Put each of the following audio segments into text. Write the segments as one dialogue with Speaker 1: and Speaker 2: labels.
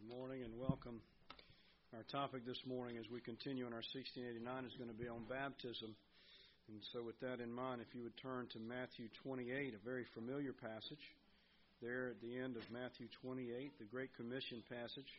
Speaker 1: Good morning and welcome. Our topic this morning as we continue in our 1689 is going to be on baptism. And so with that in mind, if you would turn to Matthew 28, a very familiar passage, there at the end of Matthew 28, the Great Commission passage.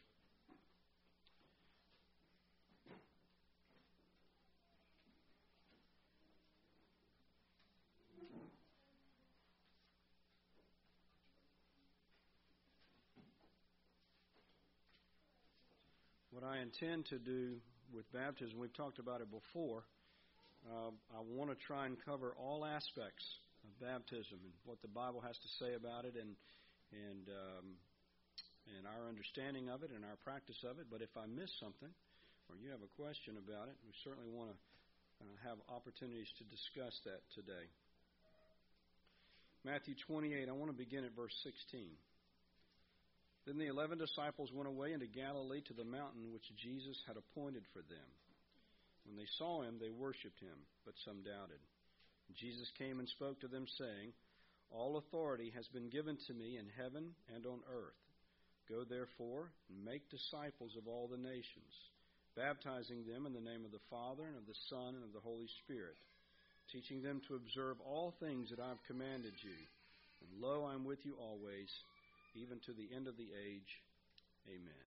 Speaker 1: What I intend to do with baptism, we've talked about it before, I want to try and cover all aspects of baptism and what the Bible has to say about it and our understanding of it and our practice of it. But if I miss something or you have a question about it, we certainly want to have opportunities to discuss that today. Matthew 28, I want to begin at verse 16. Then the 11 disciples went away into Galilee to the mountain which Jesus had appointed for them. When they saw him, they worshipped him, but some doubted. Jesus came and spoke to them, saying, All authority has been given to me in heaven and on earth. Go therefore and make disciples of all the nations, baptizing them in the name of the Father and of the Son and of the Holy Spirit, teaching them to observe all things that I have commanded you. And lo, I am with you always, even to the end of the age. Amen.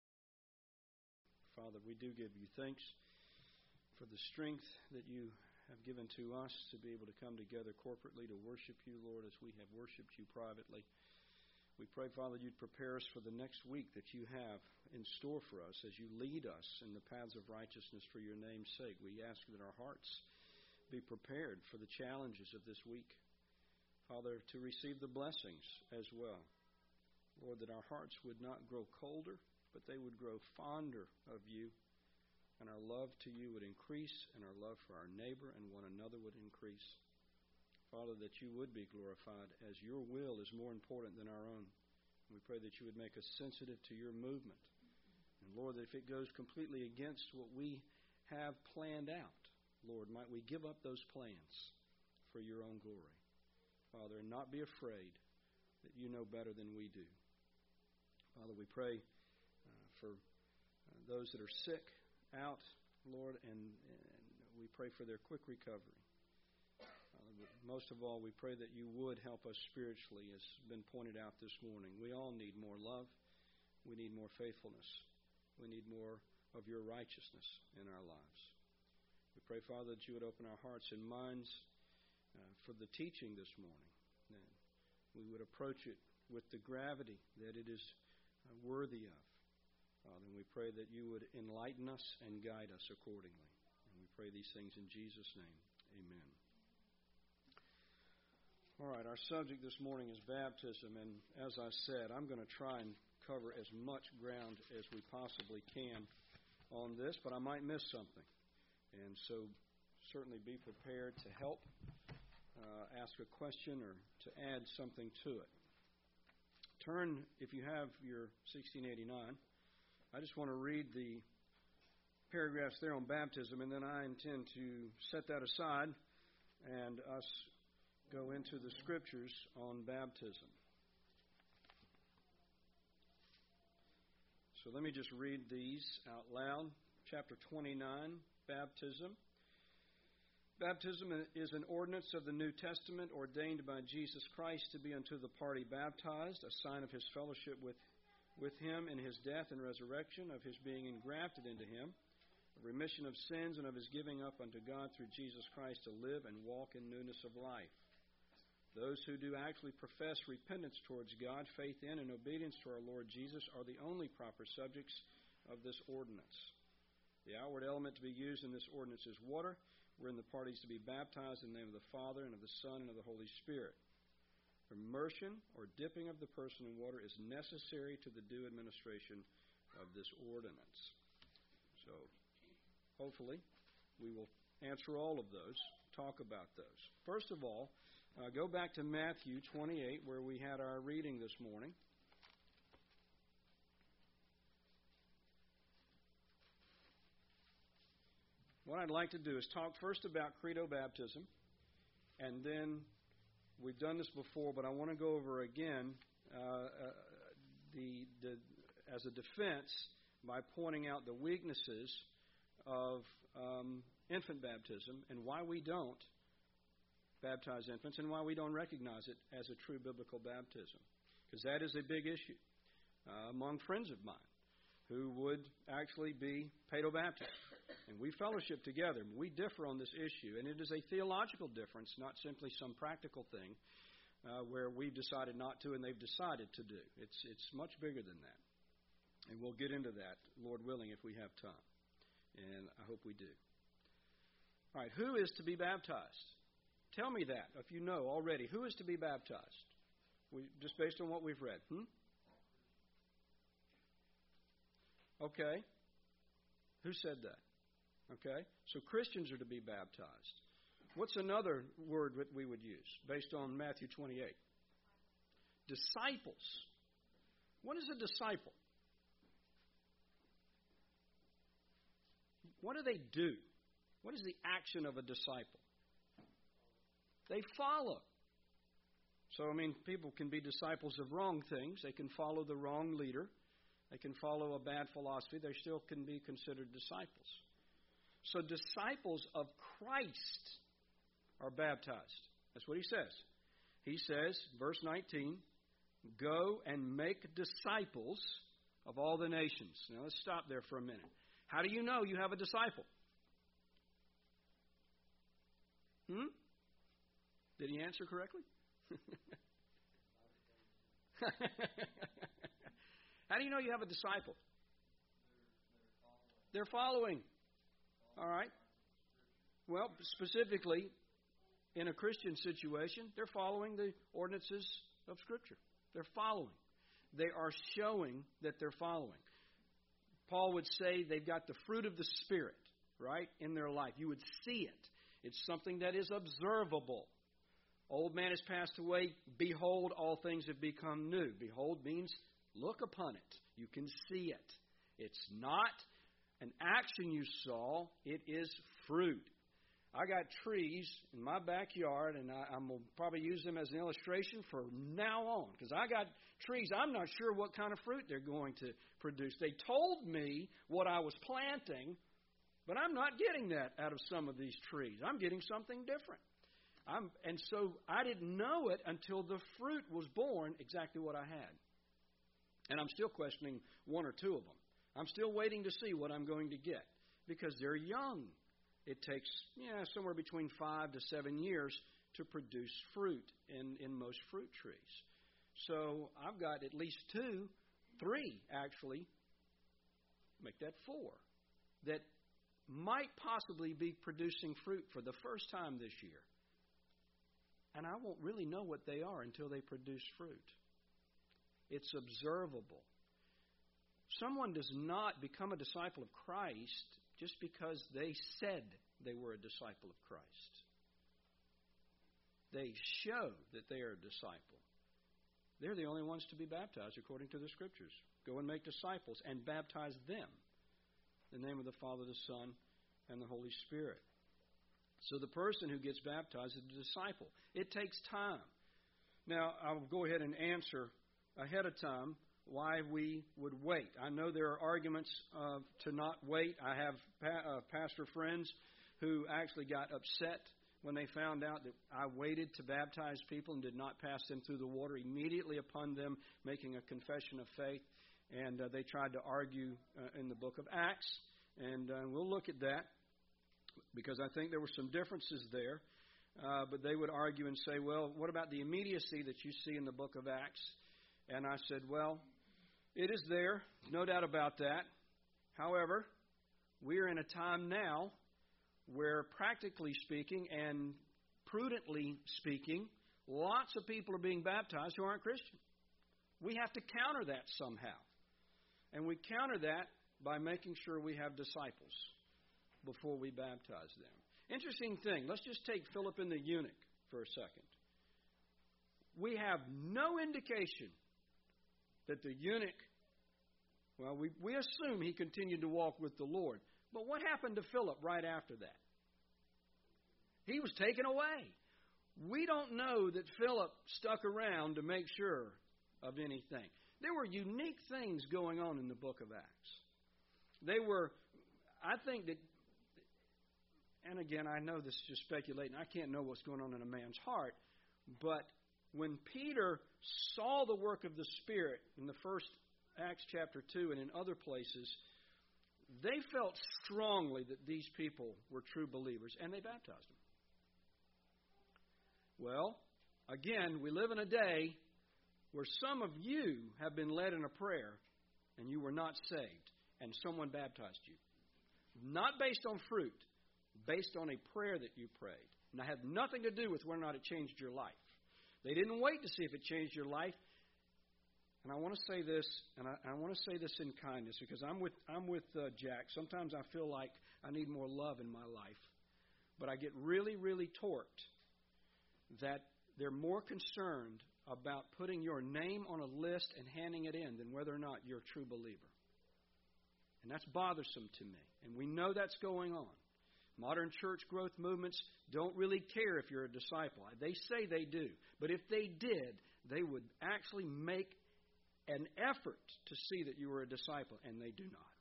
Speaker 1: Father, we do give you thanks for the strength that you have given to us to be able to come together corporately to worship you, Lord, as we have worshiped you privately. We pray, Father, you'd prepare us for the next week that you have in store for us as you lead us in the paths of righteousness for your name's sake. We ask that our hearts be prepared for the challenges of this week. Father, to receive the blessings as well. Lord, that our hearts would not grow colder, but they would grow fonder of you, and our love to you would increase, and our love for our neighbor and one another would increase. Father, that you would be glorified as your will is more important than our own. We pray that you would make us sensitive to your movement. And Lord, that if it goes completely against what we have planned out, Lord, might we give up those plans for your own glory. Father, and not be afraid that you know better than we do. Father, we pray for those that are sick out, Lord, and we pray for their quick recovery. Most of all, we pray that you would help us spiritually, as has been pointed out this morning. We all need more love. We need more faithfulness. We need more of your righteousness in our lives. We pray, Father, that you would open our hearts and minds for the teaching this morning. That we would approach it with the gravity that it is worthy of. Father, and we pray that you would enlighten us and guide us accordingly. And we pray these things in Jesus' name. Amen. All right, our subject this morning is baptism, and as I said, I'm going to try and cover as much ground as we possibly can on this, but I might miss something. And so certainly be prepared to help, ask a question, or to add something to it. Turn, if you have your 1689, I just want to read the paragraphs there on baptism, and then I intend to set that aside and us go into the scriptures on baptism. So let me just read these out loud. Chapter 29, Baptism. Baptism is an ordinance of the New Testament ordained by Jesus Christ to be unto the party baptized, a sign of his fellowship with him in his death and resurrection, of his being engrafted into him, a remission of sins, and of his giving up unto God through Jesus Christ to live and walk in newness of life. Those who do actually profess repentance towards God, faith in, and obedience to our Lord Jesus are the only proper subjects of this ordinance. The outward element to be used in this ordinance is water, wherein the parties to be baptized in the name of the Father and of the Son and of the Holy Spirit. Immersion or dipping of the person in water is necessary to the due administration of this ordinance. So, hopefully, we will answer all of those, talk about those. First of all, go back to Matthew 28, where we had our reading this morning. What I'd like to do is talk first about credo baptism, and then we've done this before, but I want to go over again the as a defense by pointing out the weaknesses of infant baptism and why we don't baptize infants and why we don't recognize it as a true biblical baptism. Because that is a big issue among friends of mine who would actually be paedobaptist. And we fellowship together. We differ on this issue, and it is a theological difference, not simply some practical thing where we've decided not to and they've decided to do. It's much bigger than that. And we'll get into that, Lord willing, if we have time. And I hope we do. All right, who is to be baptized? Tell me that, if you know already. Who is to be baptized? Just based on what we've read. Okay. Who said that? Okay. So Christians are to be baptized. What's another word that we would use based on Matthew 28? Disciples. What is a disciple? What do they do? What is the action of a disciple? They follow. So, people can be disciples of wrong things. They can follow the wrong leader. They can follow a bad philosophy. They still can be considered disciples. So, disciples of Christ are baptized. That's what he says. He says, verse 19, go and make disciples of all the nations. Now, let's stop there for a minute. How do you know you have a disciple? Did he answer correctly? How do you know you have a disciple? They're following. All right. Well, specifically, in a Christian situation, they're following the ordinances of Scripture. They're following. They are showing that they're following. Paul would say they've got the fruit of the Spirit, right, in their life. You would see it. It's something that is observable. Old man has passed away. Behold, all things have become new. Behold means look upon it. You can see it. It's not an action you saw. It is fruit. I got trees in my backyard, and I'm going to probably use them as an illustration for now on, because I got trees. I'm not sure what kind of fruit they're going to produce. They told me what I was planting, but I'm not getting that out of some of these trees. I'm getting something different. And so I didn't know it until the fruit was born, exactly what I had. And I'm still questioning one or two of them. I'm still waiting to see what I'm going to get because they're young. It takes somewhere between 5 to 7 years to produce fruit in most fruit trees. So I've got at least 2, 3 actually, make that 4, that might possibly be producing fruit for the first time this year. And I won't really know what they are until they produce fruit. It's observable. Someone does not become a disciple of Christ just because they said they were a disciple of Christ. They show that they are a disciple. They're the only ones to be baptized according to the Scriptures. Go and make disciples and baptize them in the name of the Father, the Son, and the Holy Spirit. So the person who gets baptized is a disciple. It takes time. Now, I'll go ahead and answer ahead of time why we would wait. I know there are arguments to not wait. I have pastor friends who actually got upset when they found out that I waited to baptize people and did not pass them through the water immediately upon them making a confession of faith. And they tried to argue in the book of Acts. And we'll look at that, because I think there were some differences there. But they would argue and say, well, what about the immediacy that you see in the book of Acts? And I said, well, it is there, no doubt about that. However, we are in a time now where, practically speaking and prudently speaking, lots of people are being baptized who aren't Christian. We have to counter that somehow. And we counter that by making sure we have disciples before we baptize them. Interesting thing. Let's just take Philip and the eunuch for a second. We have no indication that the eunuch, well, we assume he continued to walk with the Lord. But what happened to Philip right after that? He was taken away. We don't know that Philip stuck around to make sure of anything. There were unique things going on in the book of Acts. They were, I think that, and again, I know this is just speculating. I can't know what's going on in a man's heart. But when Peter saw the work of the Spirit in the first Acts chapter 2 and in other places, they felt strongly that these people were true believers, and they baptized them. Well, again, we live in a day where some of you have been led in a prayer and you were not saved, and someone baptized you. Not based on fruit, based on a prayer that you prayed. And it had nothing to do with whether or not it changed your life. They didn't wait to see if it changed your life. And I want to say this, and I want to say this in kindness, because I'm with Jack. Sometimes I feel like I need more love in my life. But I get really, really torqued that they're more concerned about putting your name on a list and handing it in than whether or not you're a true believer. And that's bothersome to me. And we know that's going on. Modern church growth movements don't really care if you're a disciple. They say they do. But if they did, they would actually make an effort to see that you were a disciple, and they do not.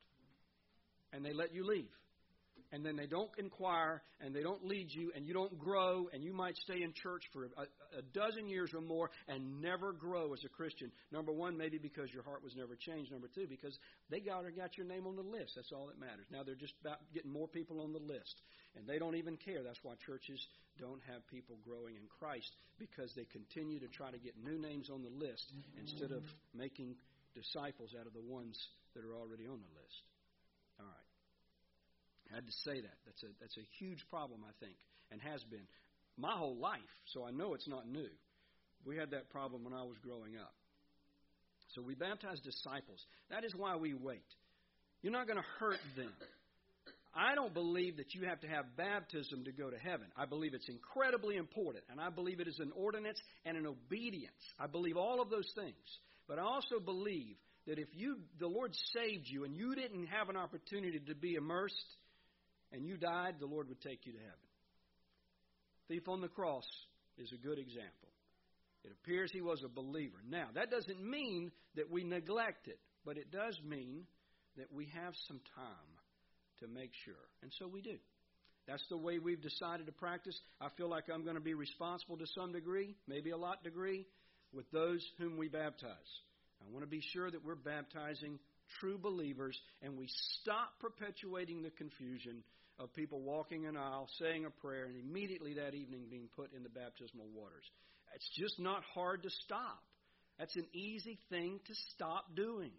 Speaker 1: And they let you leave. And then they don't inquire, and they don't lead you, and you don't grow, and you might stay in church for a dozen years or more and never grow as a Christian. Number one, maybe because your heart was never changed. Number two, because they got your name on the list. That's all that matters. Now they're just about getting more people on the list, and they don't even care. That's why churches don't have people growing in Christ, because they continue to try to get new names on the list instead of making disciples out of the ones that are already on the list. All right. I had to say that. That's a huge problem, I think, and has been my whole life, so I know it's not new. We had that problem when I was growing up. So we baptize disciples. That is why we wait. You're not going to hurt them. I don't believe that you have to have baptism to go to heaven. I believe it's incredibly important, and I believe it is an ordinance and an obedience. I believe all of those things. But I also believe that if the Lord saved you and you didn't have an opportunity to be immersed, and you died, the Lord would take you to heaven. Thief on the cross is a good example. It appears he was a believer. Now, that doesn't mean that we neglect it, but it does mean that we have some time to make sure. And so we do. That's the way we've decided to practice. I feel like I'm going to be responsible to some degree, maybe a lot degree, with those whom we baptize. I want to be sure that we're baptizing true believers, and we stop perpetuating the confusion of people walking an aisle, saying a prayer, and immediately that evening being put in the baptismal waters. It's just not hard to stop. That's an easy thing to stop doing.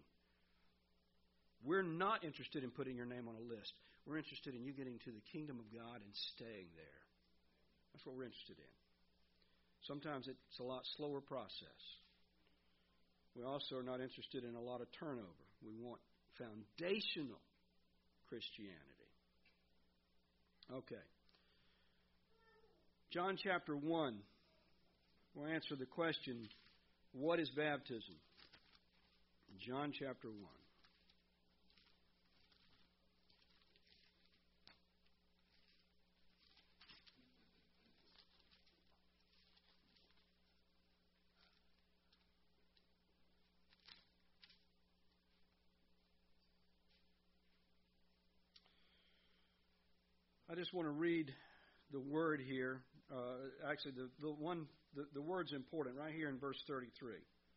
Speaker 1: We're not interested in putting your name on a list. We're interested in you getting to the kingdom of God and staying there. That's what we're interested in. Sometimes it's a lot slower process. We also are not interested in a lot of turnover. We want foundational Christianity. Okay. John chapter 1 will answer the question, what is baptism? John chapter 1. I just want to read the word here. Actually, the word's important right here in verse 33.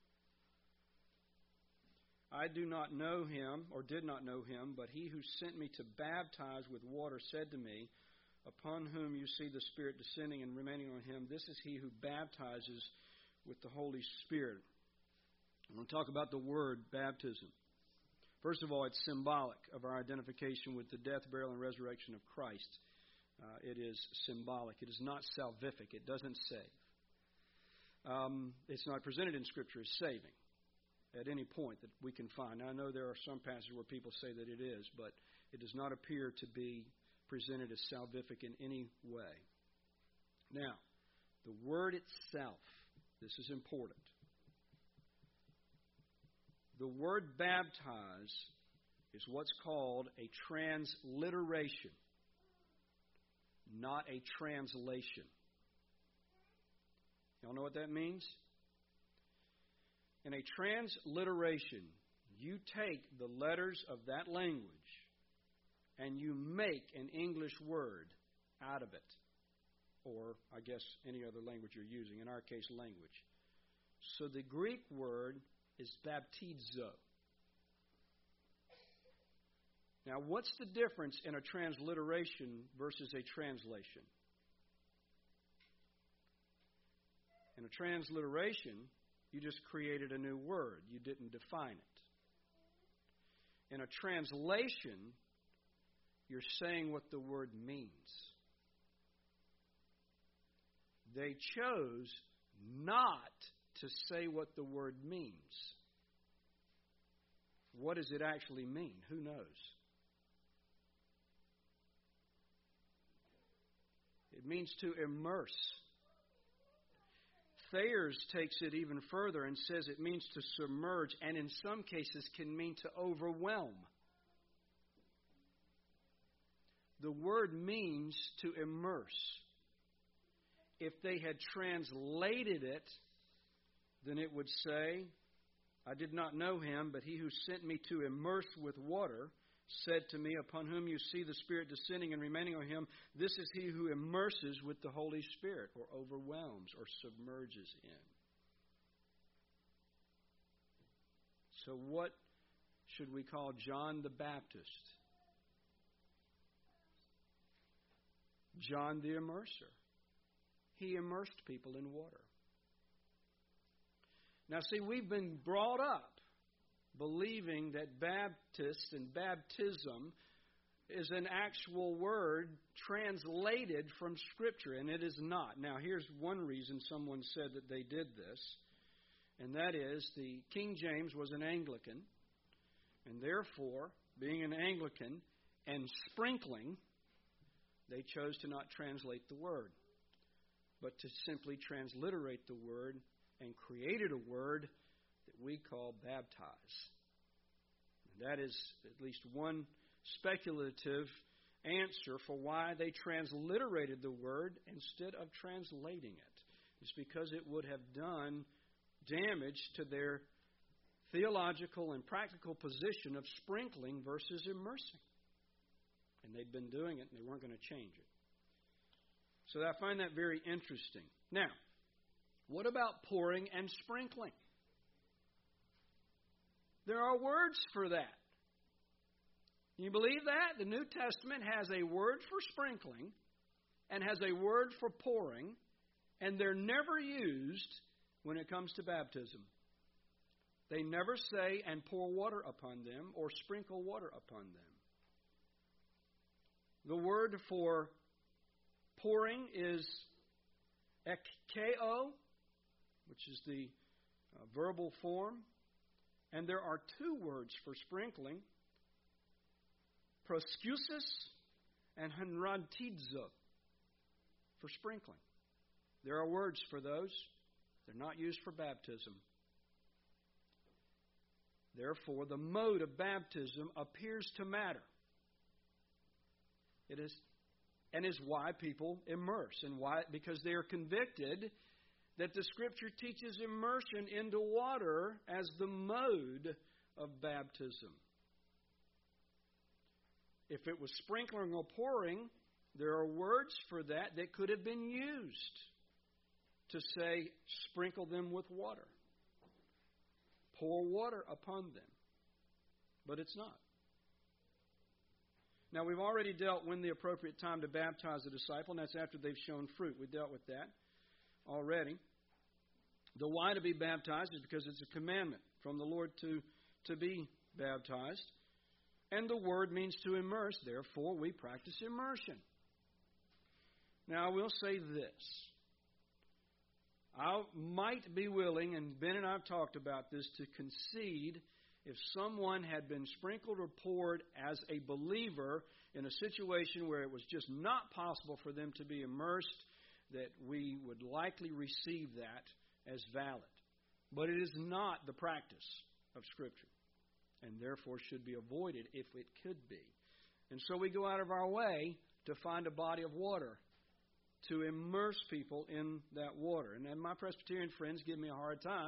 Speaker 1: I do not know him, or did not know him, but he who sent me to baptize with water said to me, upon whom you see the Spirit descending and remaining on him, this is he who baptizes with the Holy Spirit. I'm going to talk about the word baptism. First of all, it's symbolic of our identification with the death, burial, and resurrection of Christ. It is symbolic. It is not salvific. It doesn't save. It's not presented in Scripture as saving at any point that we can find. Now, I know there are some passages where people say that it is, but it does not appear to be presented as salvific in any way. Now, the word itself, this is important. The word baptize is what's called a transliteration, not a translation. Y'all know what that means? In a transliteration, you take the letters of that language and you make an English word out of it. Or, I guess, any other language you're using. In our case, language. So the Greek word is baptizo. Now, what's the difference in a transliteration versus a translation? In a transliteration, you just created a new word. You didn't define it. In a translation, you're saying what the word means. They chose not to say what the word means. What does it actually mean? Who knows? It means to immerse. Thayer's takes it even further and says it means to submerge, and in some cases can mean to overwhelm. The word means to immerse. If they had translated it, then it would say, I did not know him, but he who sent me to immerse with water said to me, upon whom you see the Spirit descending and remaining on him, this is he who immerses with the Holy Spirit, or overwhelms, or submerges in. So what should we call John the Baptist? John the Immerser. He immersed people in water. Now, see, we've been brought up believing that Baptist and baptism is an actual word translated from Scripture, and it is not. Now, here's one reason someone said that they did this, and that is the King James was an Anglican, and therefore, being an Anglican and sprinkling, they chose to not translate the word, but to simply transliterate the word and created a word that we call baptize. And that is at least one speculative answer for why they transliterated the word instead of translating it. It's because it would have done damage to their theological and practical position of sprinkling versus immersing. And they'd been doing it, and they weren't going to change it. So I find that very interesting. Now, what about pouring and sprinkling? There are words for that. Can you believe that? The New Testament has a word for sprinkling and has a word for pouring, and they're never used when it comes to baptism. They never say, and pour water upon them, or sprinkle water upon them. The word for pouring is ekkeo, which is the verbal form. And there are two words for sprinkling, proskusis and hanrantidzo, for sprinkling. There are words for those. They're not used for baptism. Therefore, the mode of baptism appears to matter. It is, and is why people immerse, and why, because they are convicted that the Scripture teaches immersion into water as the mode of baptism. If it was sprinkling or pouring, there are words for that that could have been used to say, sprinkle them with water. Pour water upon them. But it's not. Now, we've already dealt when the appropriate time to baptize a disciple, and that's after they've shown fruit. We dealt with that already. The why to be baptized is because it's a commandment from the Lord to be baptized. And the word means to immerse. Therefore, we practice immersion. Now, I will say this. I might be willing, and Ben and I have talked about this, to concede if someone had been sprinkled or poured as a believer in a situation where it was just not possible for them to be immersed, that we would likely receive that as valid. But it is not the practice of Scripture, and therefore should be avoided if it could be. And so we go out of our way to find a body of water to immerse people in that water. And then my Presbyterian friends give me a hard time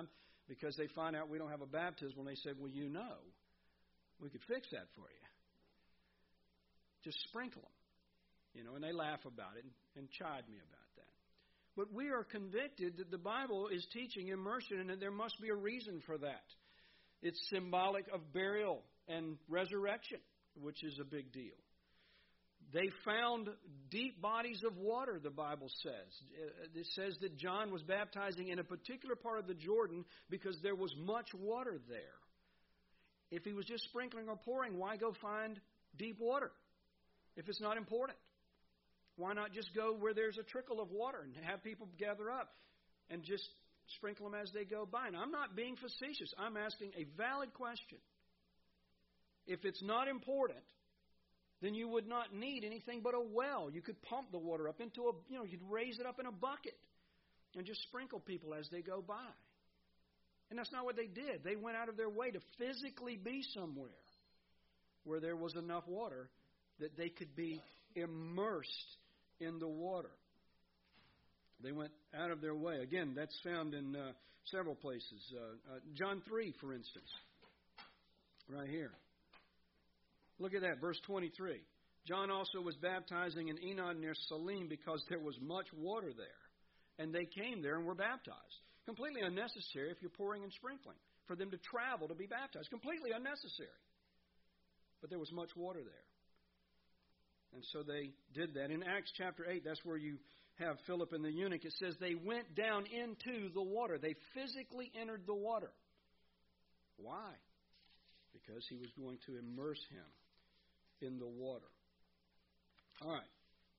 Speaker 1: because they find out we don't have a baptismal, and they say, well, you know, we could fix that for you. Just sprinkle them. You know, and they laugh about it and chide me about that. But we are convicted that the Bible is teaching immersion and that there must be a reason for that. It's symbolic of burial and resurrection, which is a big deal. They found deep bodies of water, the Bible says. It says that John was baptizing in a particular part of the Jordan because there was much water there. If he was just sprinkling or pouring, why go find deep water if it's not important? Why not just go where there's a trickle of water and have people gather up and just sprinkle them as they go by? And I'm not being facetious. I'm asking a valid question. If it's not important, then you would not need anything but a well. You could pump the water up into you'd raise it up in a bucket and just sprinkle people as they go by. And that's not what they did. They went out of their way to physically be somewhere where there was enough water that they could be immersed in the water. They went out of their way. Again, that's found in several places. John 3, for instance, right here. Look at that, verse 23. John also was baptizing in Enon near Salim because there was much water there. And they came there and were baptized. Completely unnecessary if you're pouring and sprinkling. For them to travel to be baptized. Completely unnecessary. But there was much water there. And so they did that. In Acts chapter 8, that's where you have Philip and the eunuch. It says they went down into the water. They physically entered the water. Why? Because he was going to immerse him in the water. All right.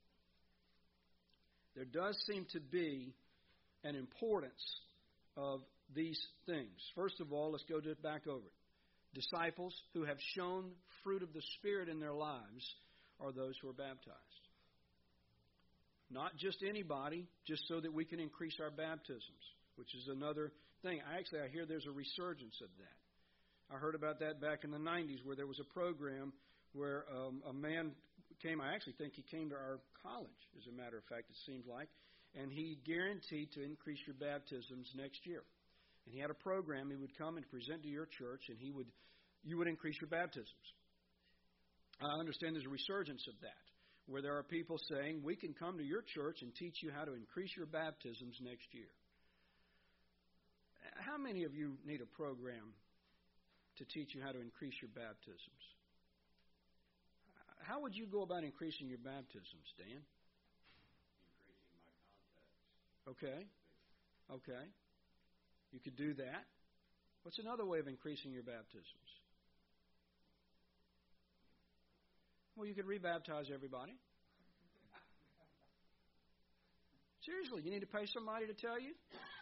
Speaker 1: There does seem to be an importance of these things. First of all, let's go back over it. Disciples who have shown fruit of the Spirit in their lives are those who are baptized. Not just anybody, just so that we can increase our baptisms, which is another thing. I hear there's a resurgence of that. I heard about that back in the 90s where there was a program where a man came. I actually think he came to our college, as a matter of fact, it seems like. And he guaranteed to increase your baptisms next year. And he had a program. He would come and present to your church, and you would increase your baptisms. I understand there's a resurgence of that, where there are people saying, we can come to your church and teach you how to increase your baptisms next year. How many of you need a program to teach you how to increase your baptisms? How would you go about increasing your baptisms, Dan?
Speaker 2: Increasing my contacts.
Speaker 1: Okay. You could do that. What's another way of increasing your baptisms? Well, you could rebaptize everybody. Seriously, you need to pay somebody to tell you?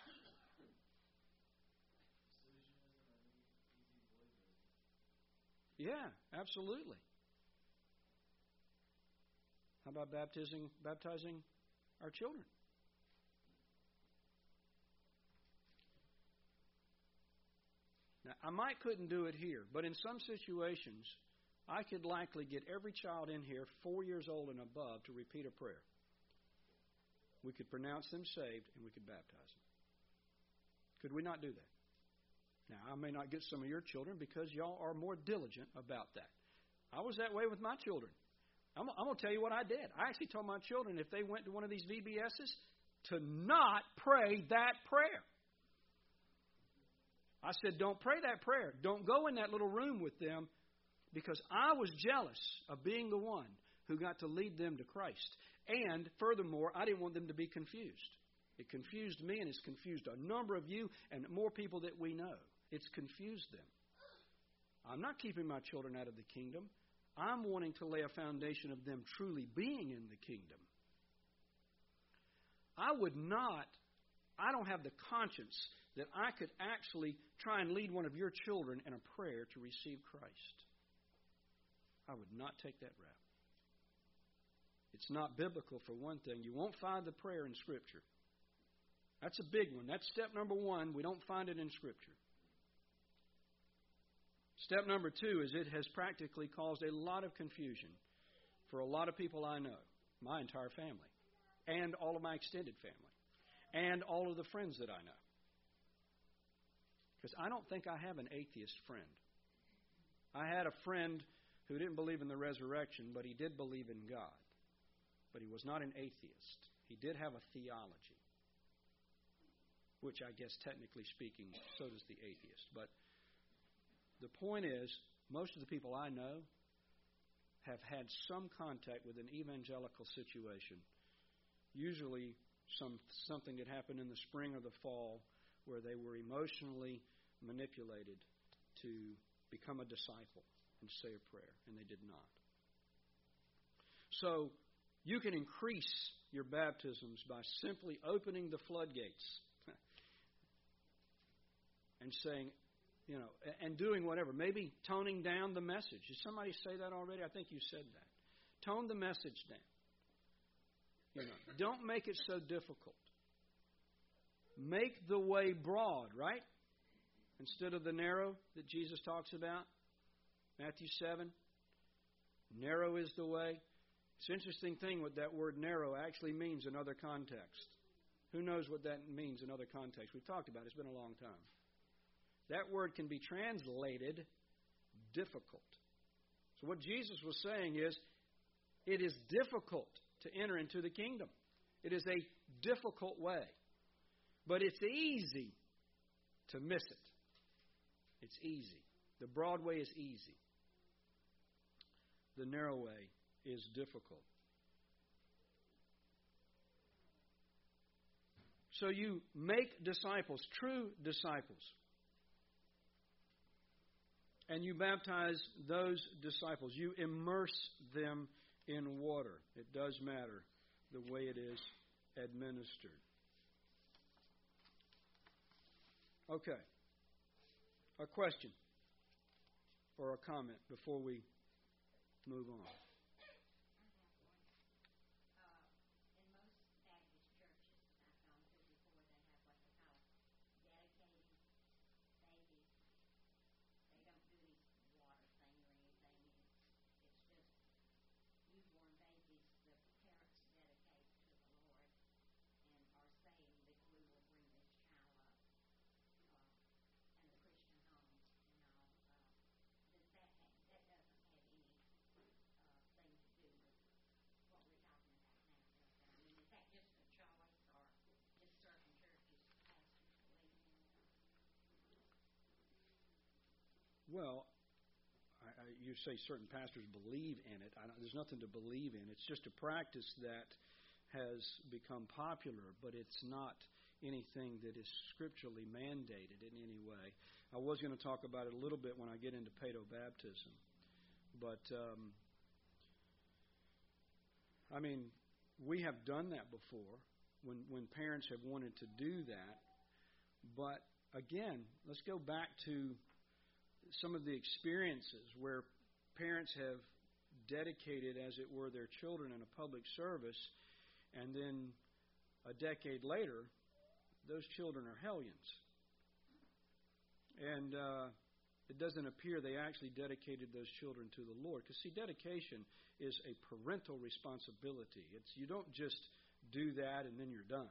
Speaker 1: Yeah, absolutely. How about baptizing our children? Now, I couldn't do it here, but in some situations, I could likely get every child in here 4 years old and above to repeat a prayer. We could pronounce them saved, and we could baptize them. Could we not do that? Now, I may not get some of your children because y'all are more diligent about that. I was that way with my children. I'm going to tell you what I did. I actually told my children if they went to one of these VBSs to not pray that prayer. I said, don't pray that prayer. Don't go in that little room with them, because I was jealous of being the one who got to lead them to Christ. And furthermore, I didn't want them to be confused. It confused me, and it's confused a number of you and more people that we know. It's confused them. I'm not keeping my children out of the kingdom. I'm wanting to lay a foundation of them truly being in the kingdom. I don't have the conscience that I could actually try and lead one of your children in a prayer to receive Christ. I would not take that route. It's not biblical, for one thing. You won't find the prayer in Scripture. That's a big one. That's step number one. We don't find it in Scripture. Step number two is it has practically caused a lot of confusion for a lot of people I know, my entire family, and all of my extended family, and all of the friends that I know. Because I don't think I have an atheist friend. I had a friend who didn't believe in the resurrection, but he did believe in God. But he was not an atheist. He did have a theology, which I guess technically speaking, so does the atheist. But the point is, most of the people I know have had some contact with an evangelical situation, usually something that happened in the spring or the fall where they were emotionally manipulated to become a disciple and say a prayer, and they did not. So you can increase your baptisms by simply opening the floodgates and saying, and doing whatever. Maybe toning down the message. Did somebody say that already? I think you said that. Tone the message down. Don't make it so difficult. Make the way broad, right? Instead of the narrow that Jesus talks about. Matthew 7. Narrow is the way. It's an interesting thing what that word narrow actually means in other contexts. Who knows what that means in other contexts? We've talked about it. It's been a long time. That word can be translated difficult. So what Jesus was saying is, it is difficult to enter into the kingdom. It is a difficult way. But it's easy to miss it. It's easy. The broad way is easy. The narrow way is difficult. So you make disciples, true disciples. And you baptize those disciples. You immerse them in water. It does matter the way it is administered. Okay. A question or a comment before we move on. Well, you say certain pastors believe in it. There's nothing to believe in. It's just a practice that has become popular, but it's not anything that is scripturally mandated in any way. I was going to talk about it a little bit when I get into paedobaptism. But, we have done that before when parents have wanted to do that. But, again, let's go back to some of the experiences where parents have dedicated, as it were, their children in a public service, and then a decade later, those children are hellions. And it doesn't appear they actually dedicated those children to the Lord. Because, see, dedication is a parental responsibility. You don't just do that and then you're done.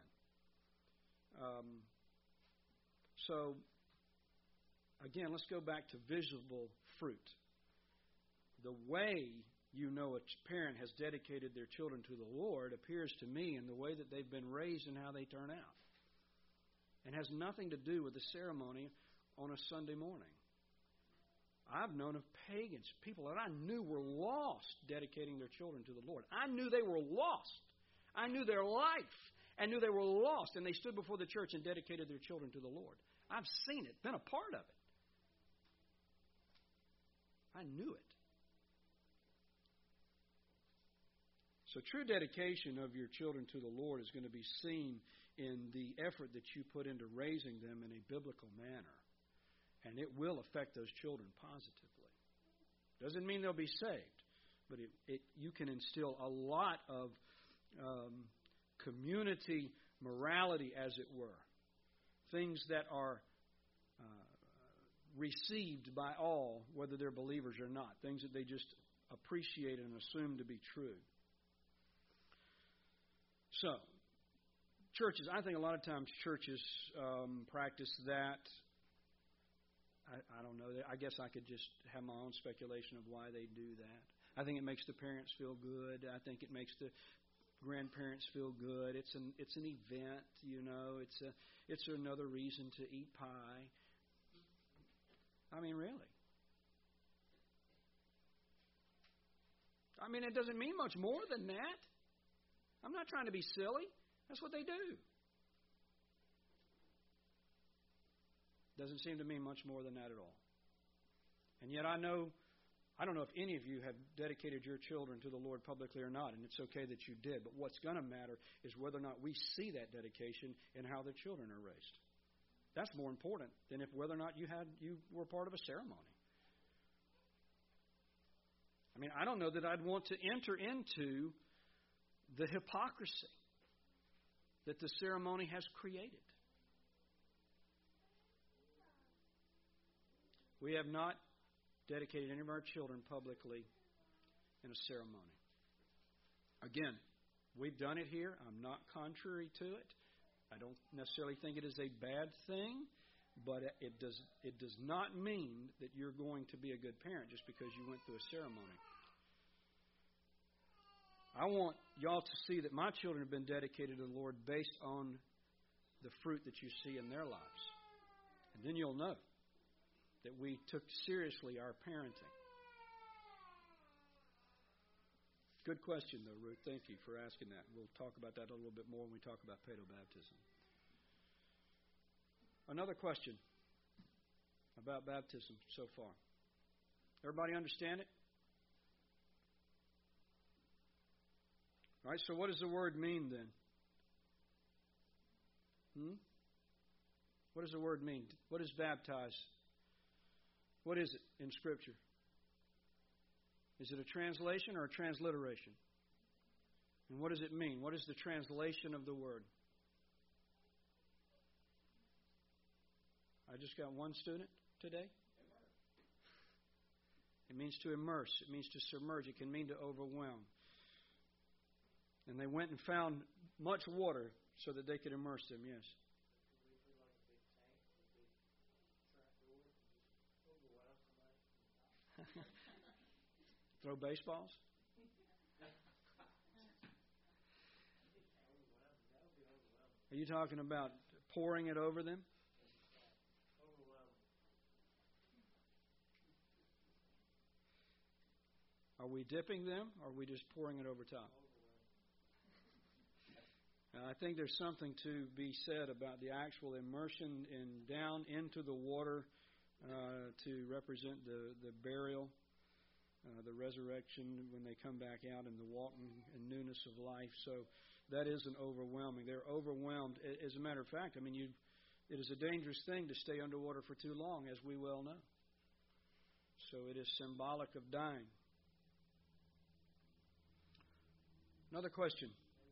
Speaker 1: Again, let's go back to visible fruit. The way you know a parent has dedicated their children to the Lord appears to me in the way that they've been raised and how they turn out. It has nothing to do with the ceremony on a Sunday morning. I've known of pagans, people that I knew were lost, dedicating their children to the Lord. I knew they were lost. I knew their life. I knew they were lost, and they stood before the church and dedicated their children to the Lord. I've seen it, been a part of it. I knew it. So true dedication of your children to the Lord is going to be seen in the effort that you put into raising them in a biblical manner. And it will affect those children positively. Doesn't mean they'll be saved, but you can instill a lot of community morality, as it were. Things that are received by all, whether they're believers or not. Things that they just appreciate and assume to be true. So, churches, I think a lot of times churches practice that I don't know. I guess I could just have my own speculation of why they do that. I think it makes the parents feel good. I think it makes the grandparents feel good. It's an event, you know. It's another reason to eat pie. I mean, really. I mean, it doesn't mean much more than that. I'm not trying to be silly. That's what they do. Doesn't seem to mean much more than that at all. And yet I don't know if any of you have dedicated your children to the Lord publicly or not, and it's okay that you did. But what's going to matter is whether or not we see that dedication in how the children are raised. That's more important than whether or not you were part of a ceremony. I mean, I don't know that I'd want to enter into the hypocrisy that the ceremony has created. We have not dedicated any of our children publicly in a ceremony. Again, we've done it here. I'm not contrary to it. I don't necessarily think it is a bad thing, but it does not mean that you're going to be a good parent just because you went through a ceremony. I want y'all to see that my children have been dedicated to the Lord based on the fruit that you see in their lives. And then you'll know that we took seriously our parenting. Good question, though, Ruth. Thank you for asking that. We'll talk about that a little bit more when we talk about pedobaptism. Another question about baptism so far. Everybody understand it? All right, so what does the word mean then? What does the word mean? What is baptize? What is it in Scripture? Is it a translation or a transliteration? And what does it mean? What is the translation of the word? I just got one student today. It means to immerse. It means to submerge. It can mean to overwhelm. And they went and found much water so that they could immerse them, yes. Throw baseballs? Are you talking about pouring it over them? Are we dipping them, or are we just pouring it over top? I think there's something to be said about the actual immersion down into the water to represent the burial, the resurrection when they come back out, and the walking in newness of life. So that is an overwhelming. They're overwhelmed. As a matter of fact, I mean, it is a dangerous thing to stay underwater for too long, as we well know. So it is symbolic of dying. Another question.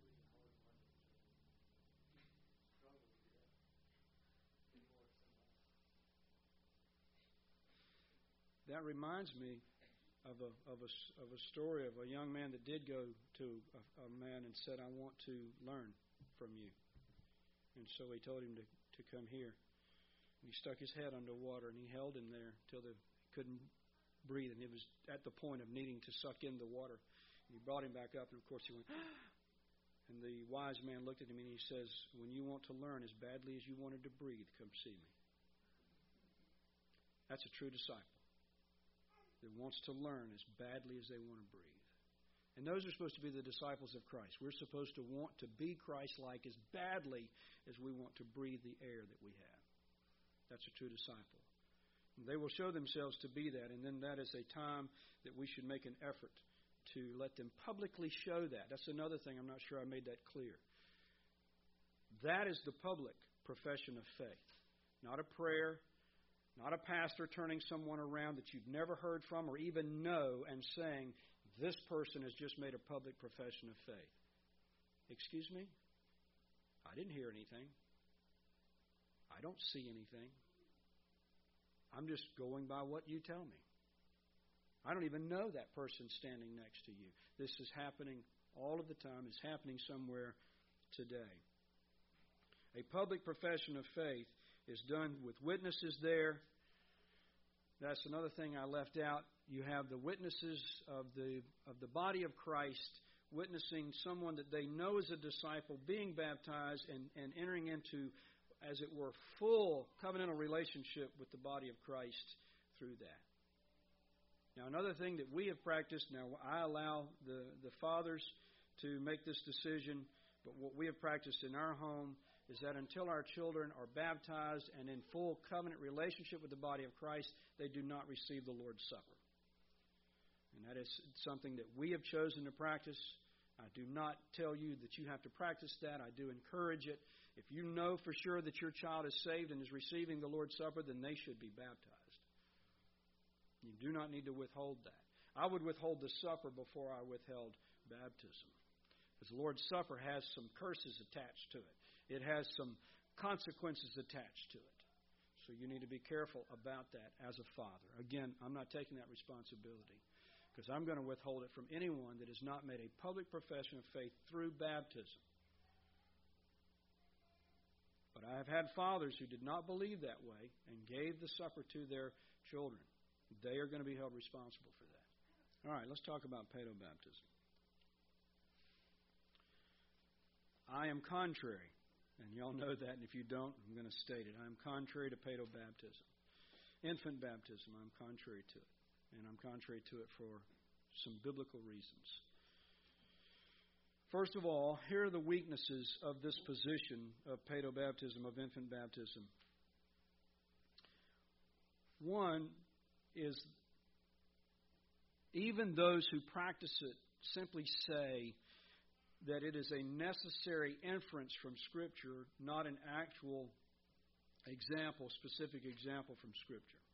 Speaker 1: That reminds me of a story of a young man that did go to a man and said, "I want to learn from you." And so he told him to come here. And he stuck his head underwater and he held him there until he couldn't breathe, and it was at the point of needing to suck in the water. And he brought him back up, and of course he went, and the wise man looked at him and he says, "When you want to learn as badly as you wanted to breathe, come see me." That's a true disciple that wants to learn as badly as they want to breathe. And those are supposed to be the disciples of Christ. We're supposed to want to be Christ-like as badly as we want to breathe the air that we have. That's a true disciple. And they will show themselves to be that, and then that is a time that we should make an effort to let them publicly show that. That's another thing. I'm not sure I made that clear. That is the public profession of faith. Not a prayer, not a pastor turning someone around that you've never heard from or even know and saying, "This person has just made a public profession of faith." Excuse me? I didn't hear anything. I don't see anything. I'm just going by what you tell me. I don't even know that person standing next to you. This is happening all of the time. It's happening somewhere today. A public profession of faith is done with witnesses there, That's another thing I left out. You have the witnesses of the body of Christ witnessing someone that they know is a disciple being baptized and entering into, as it were, full covenantal relationship with the body of Christ through that. Now, another thing that we have practiced, now I allow the fathers to make this decision, but what we have practiced in our home is that until our children are baptized and in full covenant relationship with the body of Christ, they do not receive the Lord's Supper. And that is something that we have chosen to practice. I do not tell you that you have to practice that. I do encourage it. If you know for sure that your child is saved and is receiving the Lord's Supper, then they should be baptized. You do not need to withhold that. I would withhold the supper before I withheld baptism. Because the Lord's Supper has some curses attached to it. It has some consequences attached to it. So you need to be careful about that as a father. Again, I'm not taking that responsibility because I'm going to withhold it from anyone that has not made a public profession of faith through baptism. But I have had fathers who did not believe that way and gave the supper to their children. They are going to be held responsible for that. All right, let's talk about paedobaptism. I am contrary. And y'all know that, and if you don't, I'm going to state it. I'm contrary to paedobaptism. Infant baptism, I'm contrary to it. And I'm contrary to it for some biblical reasons. First of all, here are the weaknesses of this position of paedobaptism, of infant baptism. One is even those who practice it simply say that it is a necessary inference from Scripture, not an actual example, specific example from Scripture.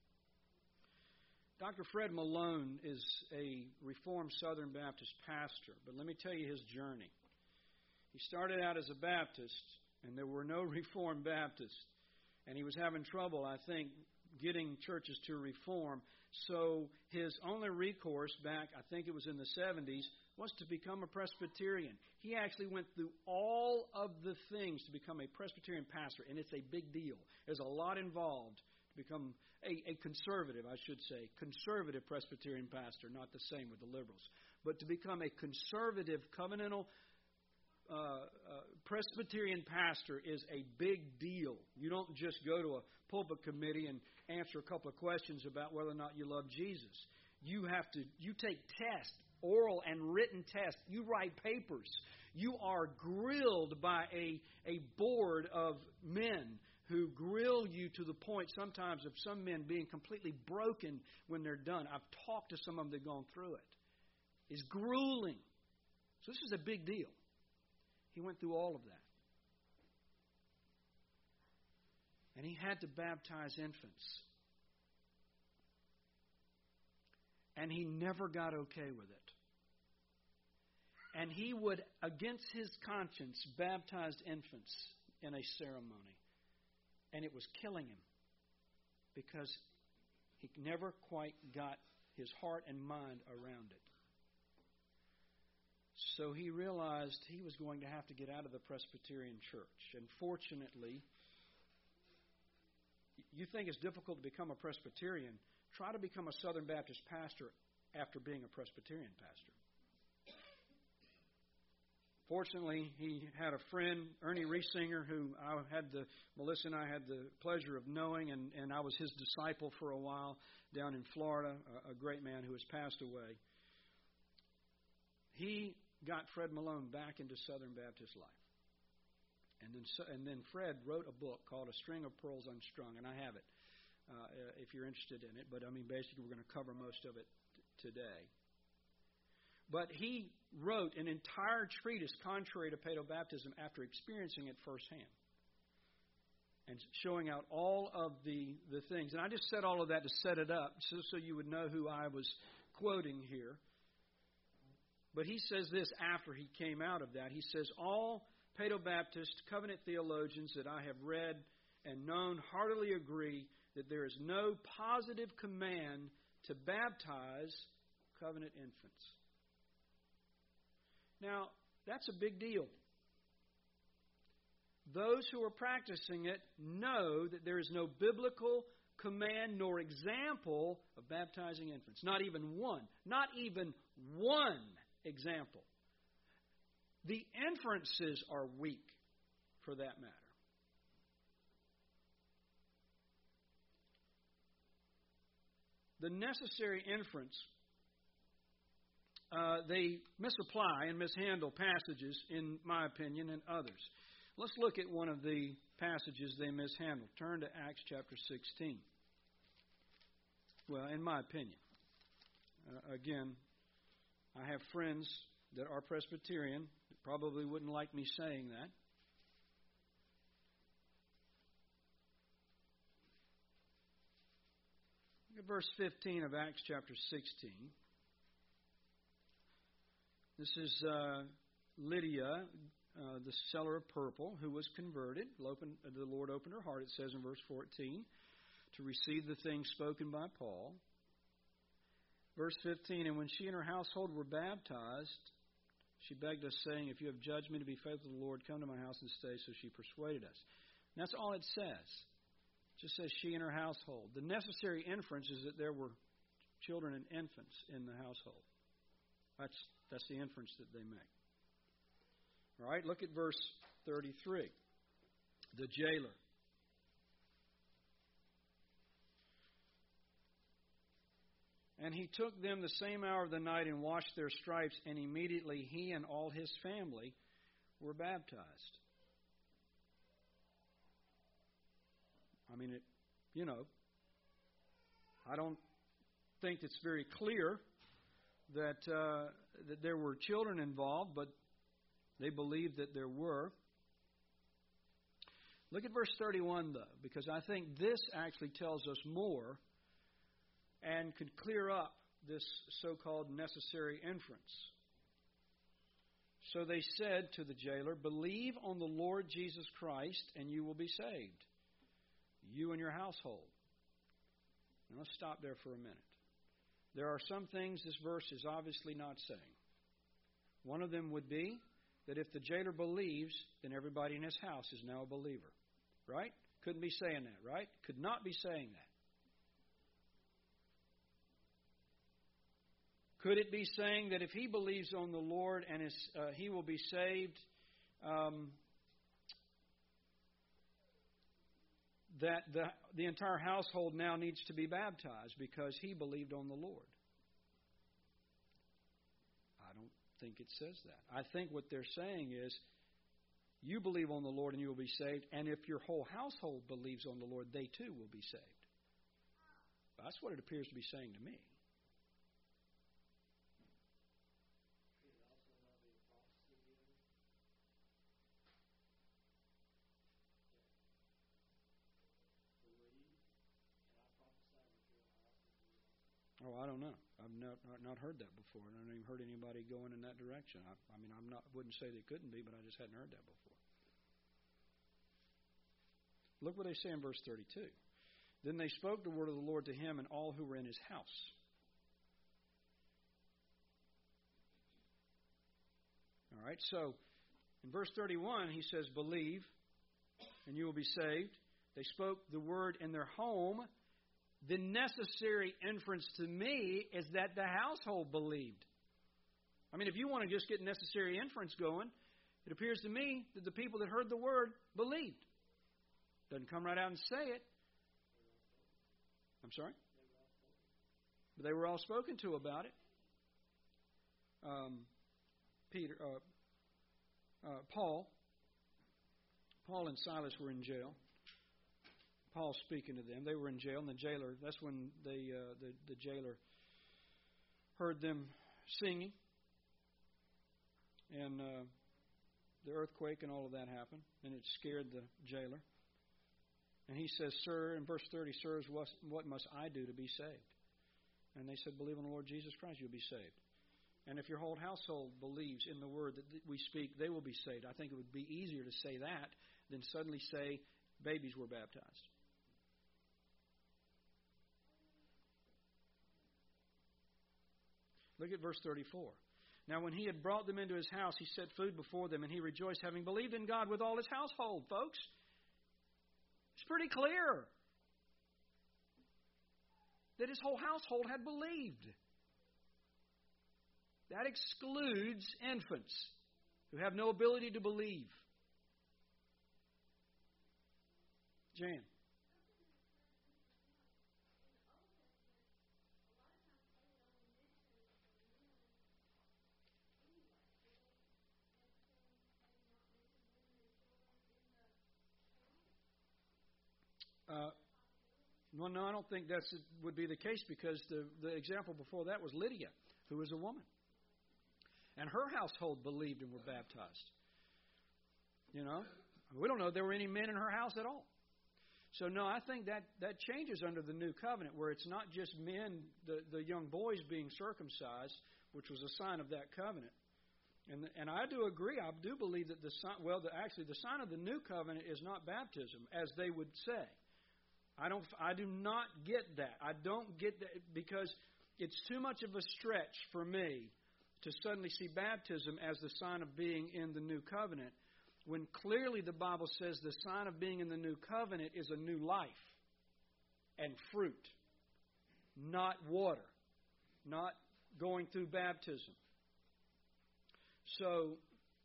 Speaker 1: Dr. Fred Malone is a Reformed Southern Baptist pastor, but let me tell you his journey. He started out as a Baptist, and there were no Reformed Baptists, and he was having trouble, I think, getting churches to reform. So his only recourse back, I think it was in the 70s, was to become a Presbyterian. He actually went through all of the things to become a Presbyterian pastor, and it's a big deal. There's a lot involved to become a conservative, I should say, conservative Presbyterian pastor, not the same with the liberals. But to become a conservative, covenantal Presbyterian pastor is a big deal. You don't just go to a pulpit committee and answer a couple of questions about whether or not you love Jesus. You take tests, oral and written tests. You write papers. You are grilled by a board of men who grill you to the point sometimes of some men being completely broken when they're done. I've talked to some of them that have gone through it. It's grueling. So this is a big deal. He went through all of that. And he had to baptize infants. And he never got okay with it. And he would, against his conscience, baptize infants in a ceremony. And it was killing him because he never quite got his heart and mind around it. So he realized he was going to have to get out of the Presbyterian church. And fortunately, you think it's difficult to become a Presbyterian, try to become a Southern Baptist pastor after being a Presbyterian pastor. Fortunately, he had a friend, Ernie Riesinger, who Melissa and I had the pleasure of knowing, and I was his disciple for a while down in Florida, a great man who has passed away. He got Fred Malone back into Southern Baptist life. And then Fred wrote a book called A String of Pearls Unstrung, and I have it if you're interested in it. But, basically we're going to cover most of it today. But he wrote an entire treatise contrary to paedobaptism after experiencing it firsthand and showing out all of the things. And I just said all of that to set it up so you would know who I was quoting here. But he says this after he came out of that. He says, all paedobaptist covenant theologians that I have read and known heartily agree that there is no positive command to baptize covenant infants. Now, that's a big deal. Those who are practicing it know that there is no biblical command nor example of baptizing infants. Not even one. Not even one example. The inferences are weak for that matter. The necessary inference, they misapply and mishandle passages, in my opinion, and others. Let's look at one of the passages they mishandle. Turn to Acts chapter 16. Well, in my opinion. Again, I have friends that are Presbyterian that probably wouldn't like me saying that. Look at verse 15 of Acts chapter 16. This is Lydia, the seller of purple, who was converted. The Lord opened her heart, it says in verse 14, to receive the things spoken by Paul. Verse 15, and when she and her household were baptized, she begged us, saying, if you have judged me to be faithful to the Lord, come to my house and stay. So she persuaded us. And that's all it says. It just says she and her household. The necessary inference is that there were children and infants in the household. That's the inference that they make. All right, look at verse 33. The jailer. And he took them the same hour of the night and washed their stripes, and immediately he and all his family were baptized. I mean, I don't think it's very clear that there were children involved, but they believed that there were. Look at verse 31, though, because I think this actually tells us more and could clear up this so-called necessary inference. So they said to the jailer, believe on the Lord Jesus Christ, and you will be saved, you and your household. Now let's stop there for a minute. There are some things this verse is obviously not saying. One of them would be that if the jailer believes, then everybody in his house is now a believer. Right? Couldn't be saying that, right? Could not be saying that. Could it be saying that if he believes on the Lord and he will be saved, that the entire household now needs to be baptized because he believed on the Lord? I don't think it says that. I think what they're saying is, you believe on the Lord and you will be saved, and if your whole household believes on the Lord, they too will be saved. That's what it appears to be saying to me. Oh, I don't know. I've not heard that before, and I haven't even heard anybody going in that direction. I wouldn't say they couldn't be, but I just hadn't heard that before. Look what they say in verse 32. Then they spoke the word of the Lord to him and all who were in his house. All right, so in verse 31, he says, believe, and you will be saved. They spoke the word in their home. The necessary inference to me is that the household believed. I mean, if you want to just get necessary inference going, it appears to me that the people that heard the word believed. Doesn't come right out and say it. I'm sorry? But they were all spoken to about it. Paul and Silas were in jail. Paul speaking to them. They were in jail, and the jailer, that's when the jailer heard them singing. And the earthquake and all of that happened, and it scared the jailer. And he says, sir, in verse 30, sirs, what must I do to be saved? And they said, believe in the Lord Jesus Christ, you'll be saved. And if your whole household believes in the word that we speak, they will be saved. I think it would be easier to say that than suddenly say babies were baptized. Look at verse 34. Now when he had brought them into his house, he set food before them, and he rejoiced, having believed in God with all his household. Folks, it's pretty clear. that his whole household had believed. That excludes infants who have no ability to believe. Jan. No, I don't think that would be the case, because the example before that was Lydia, who was a woman. And her household believed and were baptized. You know, we don't know if there were any men in her house at all. So, no, I think that changes under the new covenant, where it's not just men, the young boys being circumcised, which was a sign of that covenant. And I do agree. I do believe that the sign of the new covenant is not baptism, as they would say. I do not get that. I don't get that, because it's too much of a stretch for me to suddenly see baptism as the sign of being in the new covenant, when clearly the Bible says the sign of being in the new covenant is a new life and fruit, not water, not going through baptism. So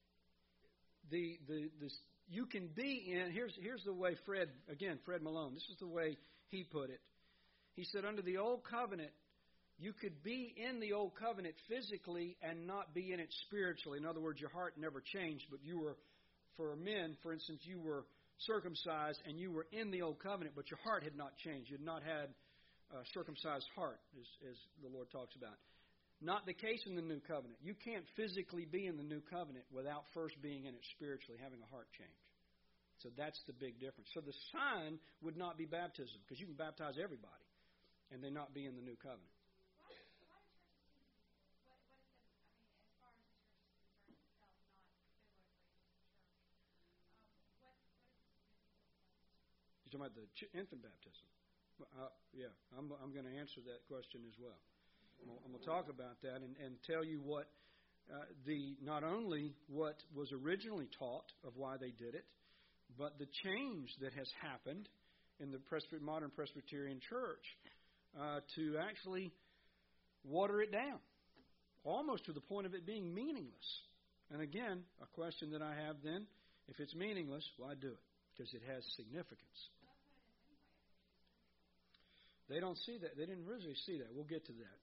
Speaker 1: you can be in, here's the way Fred Malone, this is the way he put it. He said, under the old covenant, you could be in the old covenant physically and not be in it spiritually. In other words, your heart never changed, but you were, for men, for instance, you were circumcised and you were in the old covenant, but your heart had not changed. You had not had a circumcised heart, as the Lord talks about. Not the case in the new covenant. You can't physically be in the new covenant without first being in it spiritually, having a heart change. So that's the big difference. So the sign would not be baptism, because you can baptize everybody and they not be in the new covenant. You're talking about the infant baptism? Yeah, I'm going to answer that question as well. I'm going to talk about that and tell you what not only what was originally taught of why they did it, but the change that has happened in the modern Presbyterian Church to actually water it down, almost to the point of it being meaningless. And again, a question that I have then, if it's meaningless, why do it? Because it has significance. They don't see that. They didn't really see that. We'll get to that.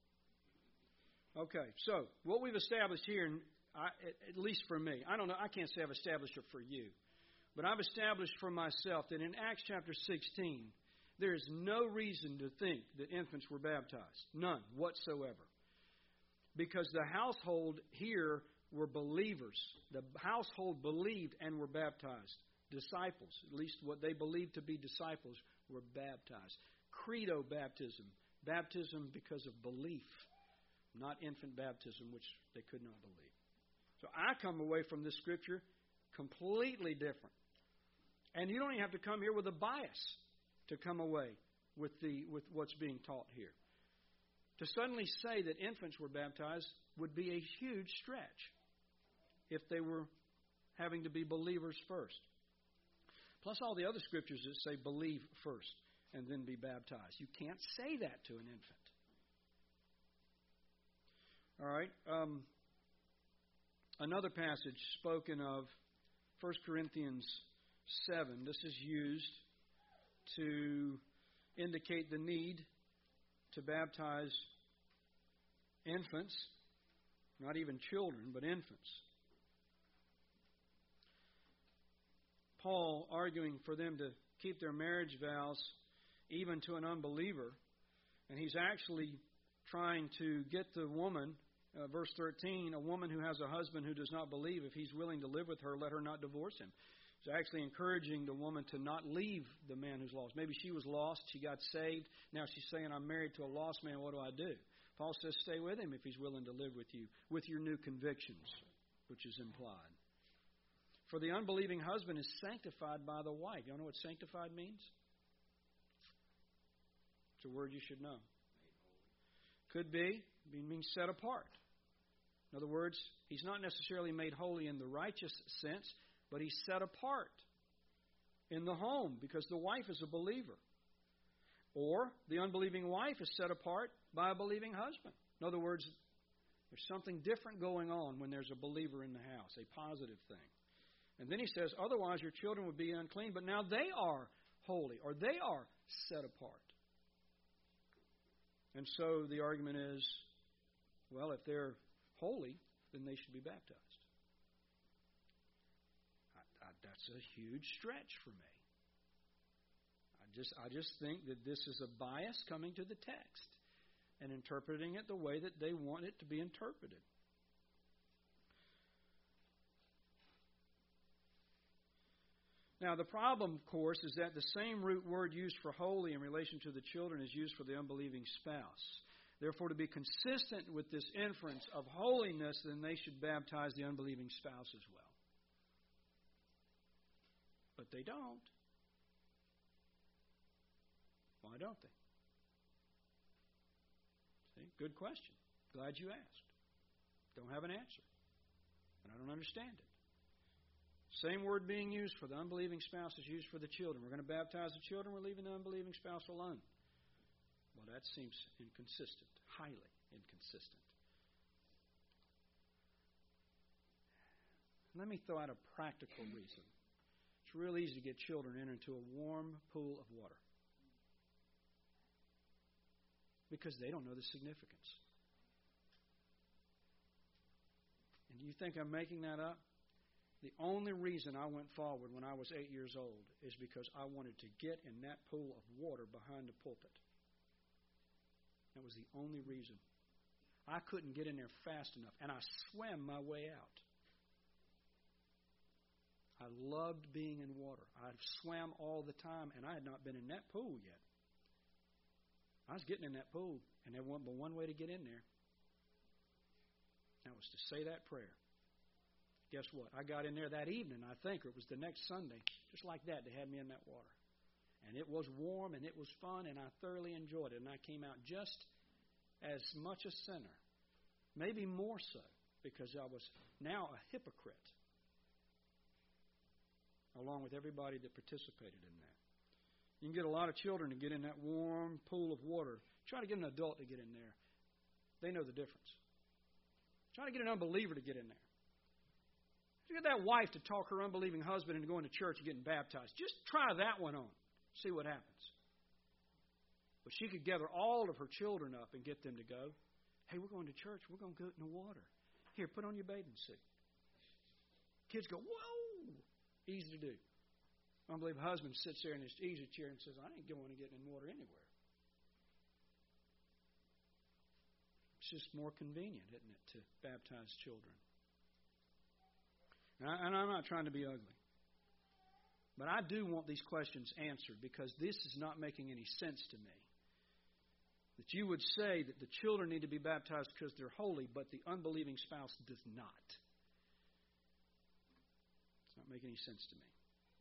Speaker 1: Okay, so what we've established here, at least for me, I don't know, I can't say I've established it for you, but I've established for myself that in Acts chapter 16, there is no reason to think that infants were baptized. None whatsoever. Because the household here were believers. The household believed and were baptized. Disciples, at least what they believed to be disciples, were baptized. Credo baptism, baptism because of belief, not infant baptism, which they could not believe. So I come away from this scripture completely different. And you don't even have to come here with a bias to come away with what's being taught here. To suddenly say that infants were baptized would be a huge stretch if they were having to be believers first. Plus all the other scriptures that say believe first and then be baptized. You can't say that to an infant. All right. Another passage spoken of, 1 Corinthians 7. This is used to indicate the need to baptize infants, not even children, but infants. Paul arguing for them to keep their marriage vows even to an unbeliever, and he's actually trying to get the woman, verse 13, a woman who has a husband who does not believe, if he's willing to live with her, let her not divorce him. He's actually encouraging the woman to not leave the man who's lost. Maybe she was lost, she got saved, now she's saying, I'm married to a lost man, what do I do? Paul says, stay with him if he's willing to live with you, with your new convictions, which is implied. For the unbelieving husband is sanctified by the wife. You know what sanctified means? It's a word you should know. Could be. It means set apart. In other words, he's not necessarily made holy in the righteous sense, but he's set apart in the home because the wife is a believer. Or the unbelieving wife is set apart by a believing husband. In other words, there's something different going on when there's a believer in the house, a positive thing. And then he says, otherwise your children would be unclean, but now they are holy, or they are set apart. And so the argument is, well, if they're holy, then they should be baptized. That's a huge stretch for me. I just think that this is a bias coming to the text and interpreting it the way that they want it to be interpreted. Now, the problem, of course, is that the same root word used for holy in relation to the children is used for the unbelieving spouse. Therefore, to be consistent with this inference of holiness, then they should baptize the unbelieving spouse as well. But they don't. Why don't they? See, good question. Glad you asked. Don't have an answer. And I don't understand it. Same word being used for the unbelieving spouse is used for the children. We're going to baptize the children. We're leaving the unbelieving spouse alone. Well, that seems inconsistent, highly inconsistent. Let me throw out a practical reason. It's real easy to get children into a warm pool of water because they don't know the significance. And do you think I'm making that up? The only reason I went forward when I was 8 years old is because I wanted to get in that pool of water behind the pulpit. That was the only reason. I couldn't get in there fast enough, and I swam my way out. I loved being in water. I swam all the time, and I had not been in that pool yet. I was getting in that pool, and there wasn't but one way to get in there. That was to say that prayer. Guess what? I got in there that evening, I think, or it was the next Sunday. Just like that, they had me in that water. And it was warm, and it was fun, and I thoroughly enjoyed it. And I came out just as much a sinner, maybe more so, because I was now a hypocrite, along with everybody that participated in that. You can get a lot of children to get in that warm pool of water. Try to get an adult to get in there. They know the difference. Try to get an unbeliever to get in there. You get that wife to talk her unbelieving husband into going to church and getting baptized. Just try that one on. See what happens. But she could gather all of her children up and get them to go. Hey, we're going to church. We're going to go in the water. Here, put on your bathing suit. Kids go, whoa! Easy to do. Unbelieving husband sits there in his easy chair and says, I ain't going to get in water anywhere. It's just more convenient, isn't it, to baptize children. And I'm not trying to be ugly. But I do want these questions answered because this is not making any sense to me. That you would say that the children need to be baptized because they're holy, but the unbelieving spouse does not. It's not making any sense to me.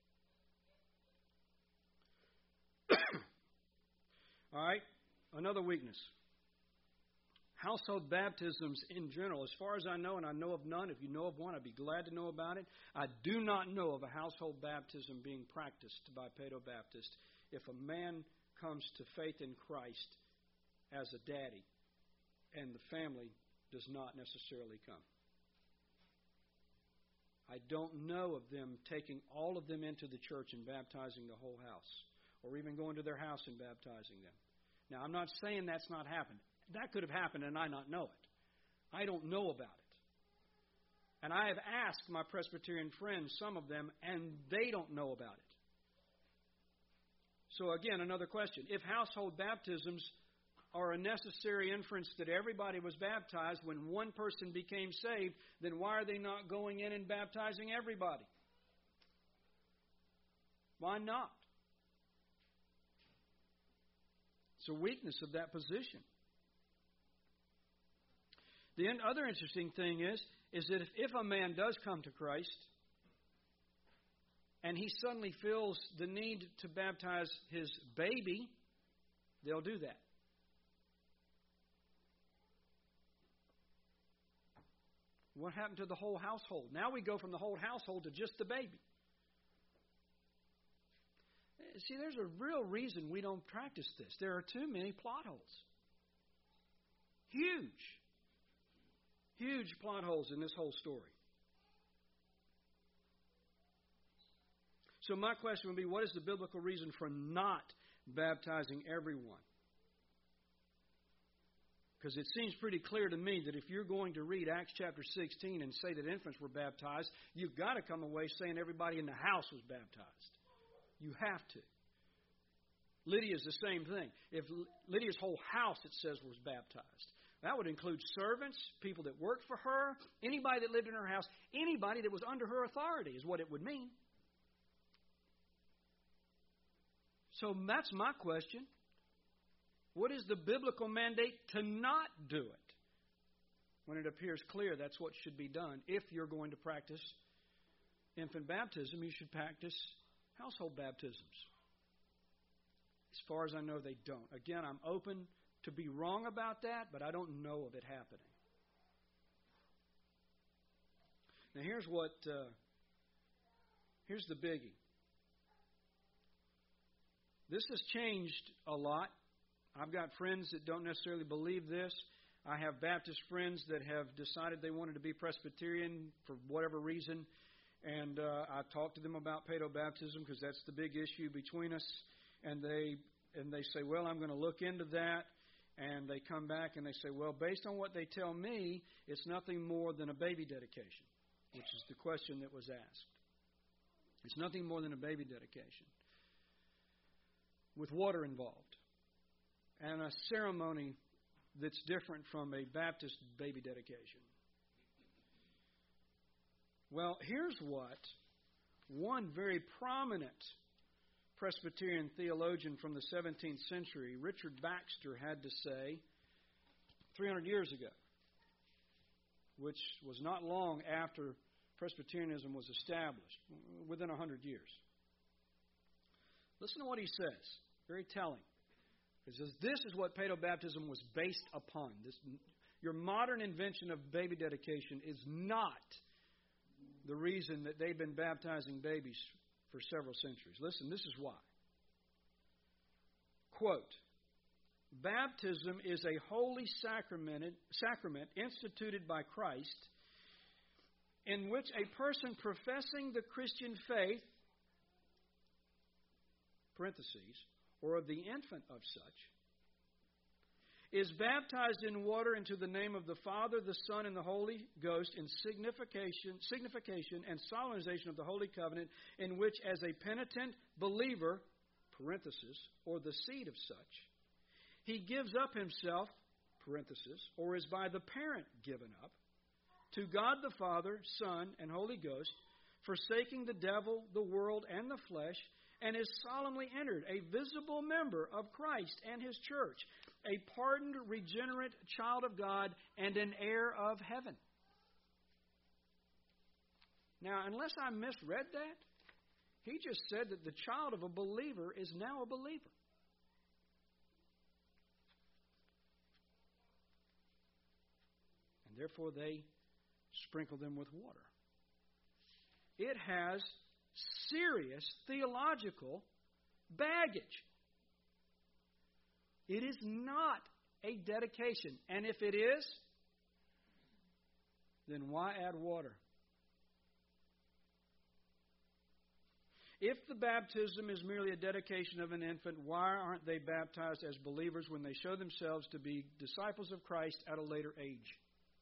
Speaker 1: All right, another weakness. Household baptisms in general, as far as I know, and I know of none. If you know of one, I'd be glad to know about it. I do not know of a household baptism being practiced by Paedo Baptist if a man comes to faith in Christ as a daddy and the family does not necessarily come. I don't know of them taking all of them into the church and baptizing the whole house, or even going to their house and baptizing them. Now, I'm not saying that's not happened. That could have happened and I not know it. I don't know about it. And I have asked my Presbyterian friends, some of them, and they don't know about it. So again, another question. If household baptisms are a necessary inference that everybody was baptized when one person became saved, then why are they not going in and baptizing everybody? Why not? It's a weakness of that position. The other interesting thing is that if a man does come to Christ and he suddenly feels the need to baptize his baby, they'll do that. What happened to the whole household? Now we go from the whole household to just the baby. See, there's a real reason we don't practice this. There are too many plot holes. Huge plot holes in this whole story. So my question would be, what is the biblical reason for not baptizing everyone? Because it seems pretty clear to me that if you're going to read Acts chapter 16 and say that infants were baptized, you've got to come away saying everybody in the house was baptized. You have to. Lydia's the same thing. If Lydia's whole house, it says, was baptized, that would include servants, people that worked for her, anybody that lived in her house, anybody that was under her authority is what it would mean. So that's my question. What is the biblical mandate to not do it? When it appears clear that's what should be done. If you're going to practice infant baptism, you should practice household baptisms. As far as I know, they don't. Again, I'm open to be wrong about that, but I don't know of it happening. Now here's the biggie. This has changed a lot. I've got friends that don't necessarily believe this. I have Baptist friends that have decided they wanted to be Presbyterian for whatever reason. And I talked to them about paedobaptism because that's the big issue between us. And they say, well, I'm going to look into that. And they come back and they say, well, based on what they tell me, it's nothing more than a baby dedication, which is the question that was asked. It's nothing more than a baby dedication with water involved and a ceremony that's different from a Baptist baby dedication. Well, here's what one very prominent Presbyterian theologian from the 17th century, Richard Baxter, had to say 300 years ago, which was not long after Presbyterianism was established, within 100 years. Listen to what he says. Very telling. He says, this is what paedobaptism was based upon. Your modern invention of baby dedication is not the reason that they've been baptizing babies for several centuries. Listen, this is why. Quote, baptism is a holy sacrament instituted by Christ in which a person professing the Christian faith, parentheses, or of the infant of such, is baptized in water into the name of the Father, the Son, and the Holy Ghost in signification and solemnization of the Holy Covenant, in which as a penitent believer, parenthesis, or the seed of such, he gives up himself, parenthesis, or is by the parent given up, to God the Father, Son, and Holy Ghost, forsaking the devil, the world, and the flesh, and is solemnly entered, a visible member of Christ and His church, a pardoned, regenerate child of God, and an heir of heaven. Now, unless I misread that, he just said that the child of a believer is now a believer. And therefore they sprinkle them with water. It has serious theological baggage. It is not a dedication. And if it is, then why add water? If the baptism is merely a dedication of an infant, why aren't they baptized as believers when they show themselves to be disciples of Christ at a later age?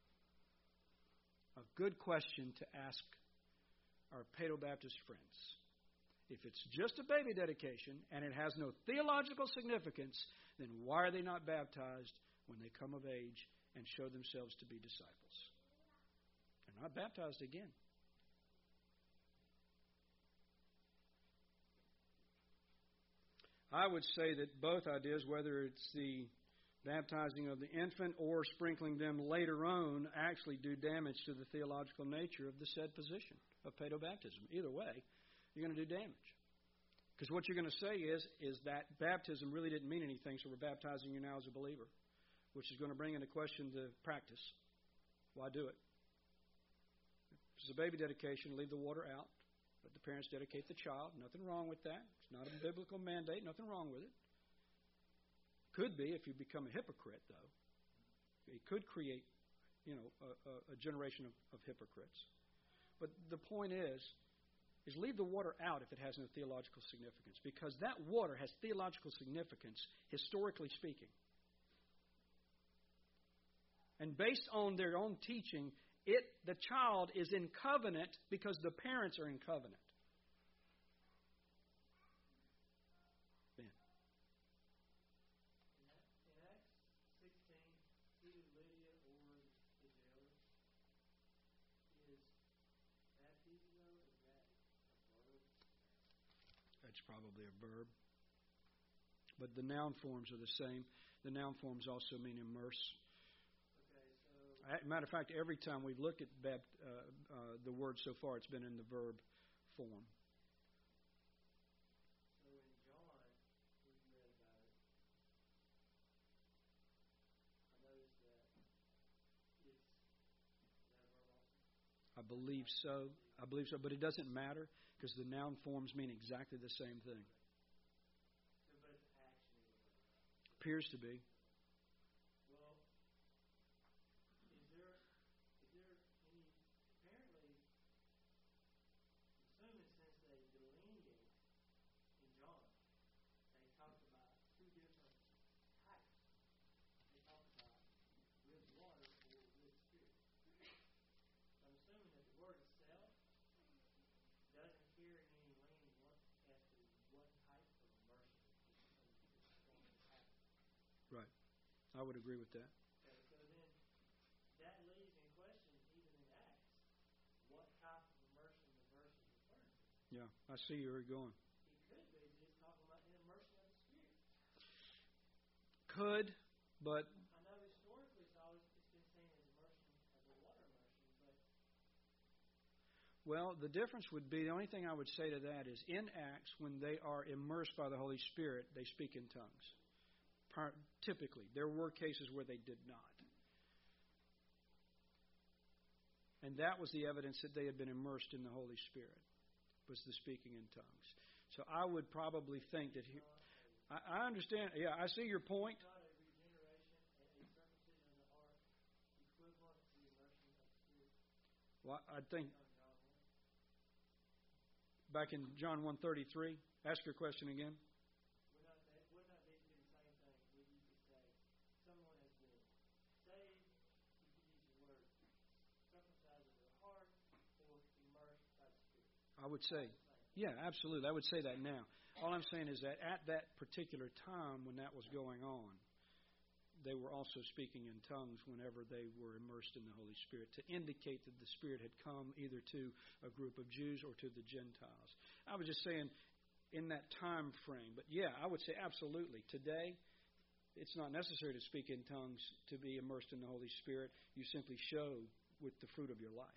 Speaker 1: A good question to ask our paedobaptist friends. If it's just a baby dedication and it has no theological significance, then why are they not baptized when they come of age and show themselves to be disciples? They're not baptized again. I would say that both ideas, whether it's the baptizing of the infant or sprinkling them later on, actually do damage to the theological nature of the said position of paedobaptism. Either way, you're going to do damage. Because what you're going to say is that baptism really didn't mean anything, so we're baptizing you now as a believer, which is going to bring into question the practice. Why do it? If it's a baby dedication, leave the water out. Let the parents dedicate the child. Nothing wrong with that. It's not a biblical mandate. Nothing wrong with it. Could be if you become a hypocrite, though. It could create, a generation of hypocrites. But the point is leave the water out if it has no theological significance, because that water has theological significance, historically speaking. And based on their own teaching, the child is in covenant because the parents are in covenant. Ben.
Speaker 3: In Acts 16, either Lydia or the jailer, is baptizo, is that a verb?
Speaker 1: That's probably a verb. But the noun forms are the same. The noun forms also mean immerse. Matter of fact, every time we've looked at the word so far, it's been in the verb form.
Speaker 3: So in John, we read about it. I noticed that is that a verb also?
Speaker 1: I believe so. But it doesn't matter because the noun forms mean exactly the same thing.
Speaker 3: So, but it's actually a verb.
Speaker 1: Appears to be. Right. I would agree with that.
Speaker 3: Okay, so then that leaves in question, even in Acts, what type of immersion the verse is referring to.
Speaker 1: Yeah, I see where you're going.
Speaker 3: It could be just talking about an immersion of the Spirit.
Speaker 1: Could, but
Speaker 3: I know historically it's been seen as immersion, as a water immersion, but...
Speaker 1: Well, the difference would be, the only thing I would say to that is, in Acts, when they are immersed by the Holy Spirit, they speak in tongues. Typically. There were cases where they did not. And that was the evidence that they had been immersed in the Holy Spirit, was the speaking in tongues. So I would probably think that I understand. Yeah, I see your point.
Speaker 3: Not a regeneration and a circumcision of the heart equivalent to the immersion of the Spirit.
Speaker 1: Well, I think back in John 1:33, ask your question again.
Speaker 3: Wouldn't that be the same thing? Where you could say someone has been saved, you could use the word circumcised of their heart or immersed by the Spirit.
Speaker 1: I would say, yeah, absolutely. I would say that now. All I'm saying is that at that particular time when that was going on, they were also speaking in tongues whenever they were immersed in the Holy Spirit to indicate that the Spirit had come either to a group of Jews or to the Gentiles. I was just saying in that time frame. But yeah, I would say absolutely. Today, it's not necessary to speak in tongues to be immersed in the Holy Spirit. You simply show with the fruit of your life.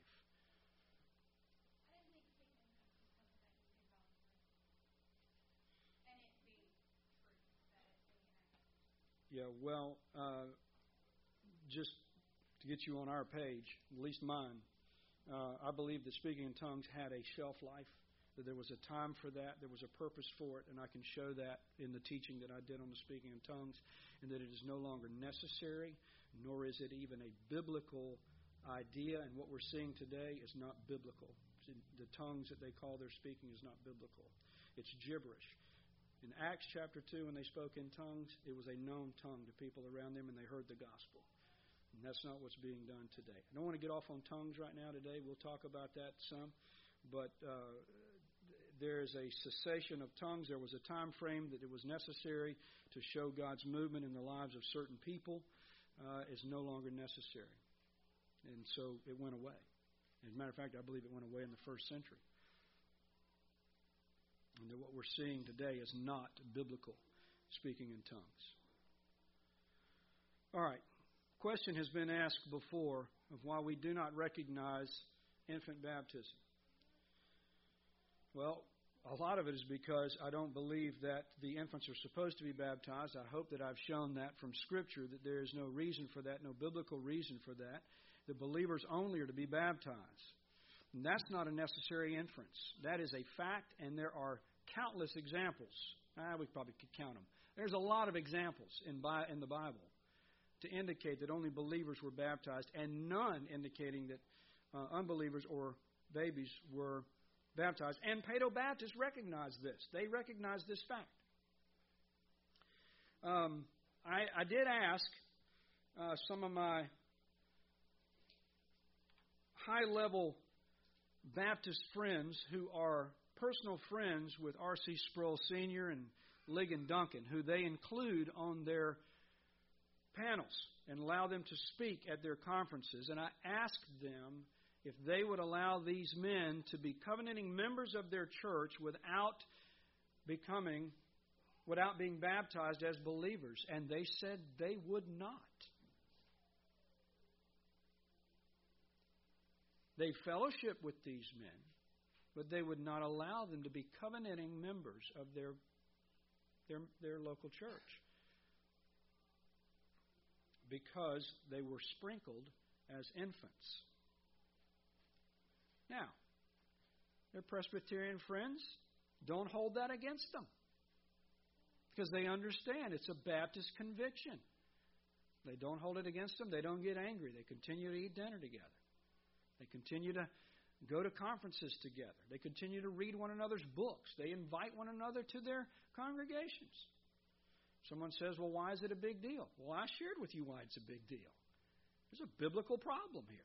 Speaker 1: Yeah, well, just to get you on our page, at least mine, I believe that speaking in tongues had a shelf life, that there was a time for that, there was a purpose for it, and I can show that in the teaching that I did on the speaking in tongues, and that it is no longer necessary, nor is it even a biblical idea, and what we're seeing today is not biblical. The tongues that they call their speaking is not biblical. It's gibberish. In Acts chapter 2, when they spoke in tongues, it was a known tongue to people around them, and they heard the gospel. And that's not what's being done today. I don't want to get off on tongues right now today. We'll talk about that some. But there is a cessation of tongues. There was a time frame that it was necessary to show God's movement in the lives of certain people. Is no longer necessary. And so it went away. As a matter of fact, I believe it went away in the first century. And that what we're seeing today is not biblical, speaking in tongues. All right. Question has been asked before of why we do not recognize infant baptism. Well, a lot of it is because I don't believe that the infants are supposed to be baptized. I hope that I've shown that from Scripture, that there is no reason for that, no biblical reason for that. The believers only are to be baptized. And that's not a necessary inference. That is a fact, and there are countless examples. We probably could count them. There's a lot of examples in the Bible to indicate that only believers were baptized, and none indicating that unbelievers or babies were baptized. And Paedobaptists recognize this. They recognize this fact. I did ask some of my high-level Baptist friends who are personal friends with R.C. Sproul Sr. and Ligon Duncan, who they include on their panels and allow them to speak at their conferences. And I asked them if they would allow these men to be covenanting members of their church without being baptized as believers. And they said they would not. They fellowship with these men, but they would not allow them to be covenanting members of their local church because they were sprinkled as infants. Now, their Presbyterian friends don't hold that against them because they understand it's a Baptist conviction. They don't hold it against them. They don't get angry. They continue to eat dinner together. They continue to go to conferences together. They continue to read one another's books. They invite one another to their congregations. Someone says, well, why is it a big deal? Well, I shared with you why it's a big deal. There's a biblical problem here.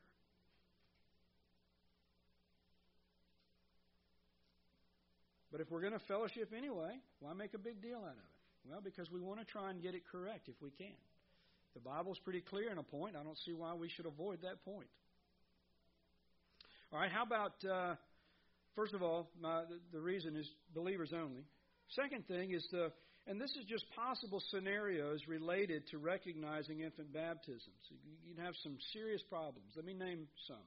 Speaker 1: But if we're going to fellowship anyway, why make a big deal out of it? Well, because we want to try and get it correct if we can. The Bible's pretty clear in a point. I don't see why we should avoid that point. All right, how about, first of all, the reason is believers only. Second thing is and this is just possible scenarios related to recognizing infant baptisms. You'd have some serious problems. Let me name some.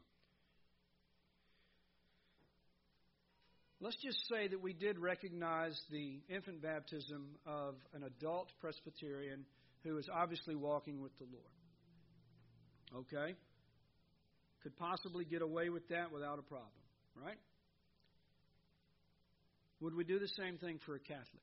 Speaker 1: Let's just say that we did recognize the infant baptism of an adult Presbyterian who is obviously walking with the Lord. Okay? Could possibly get away with that without a problem, right? Would we do the same thing for a Catholic?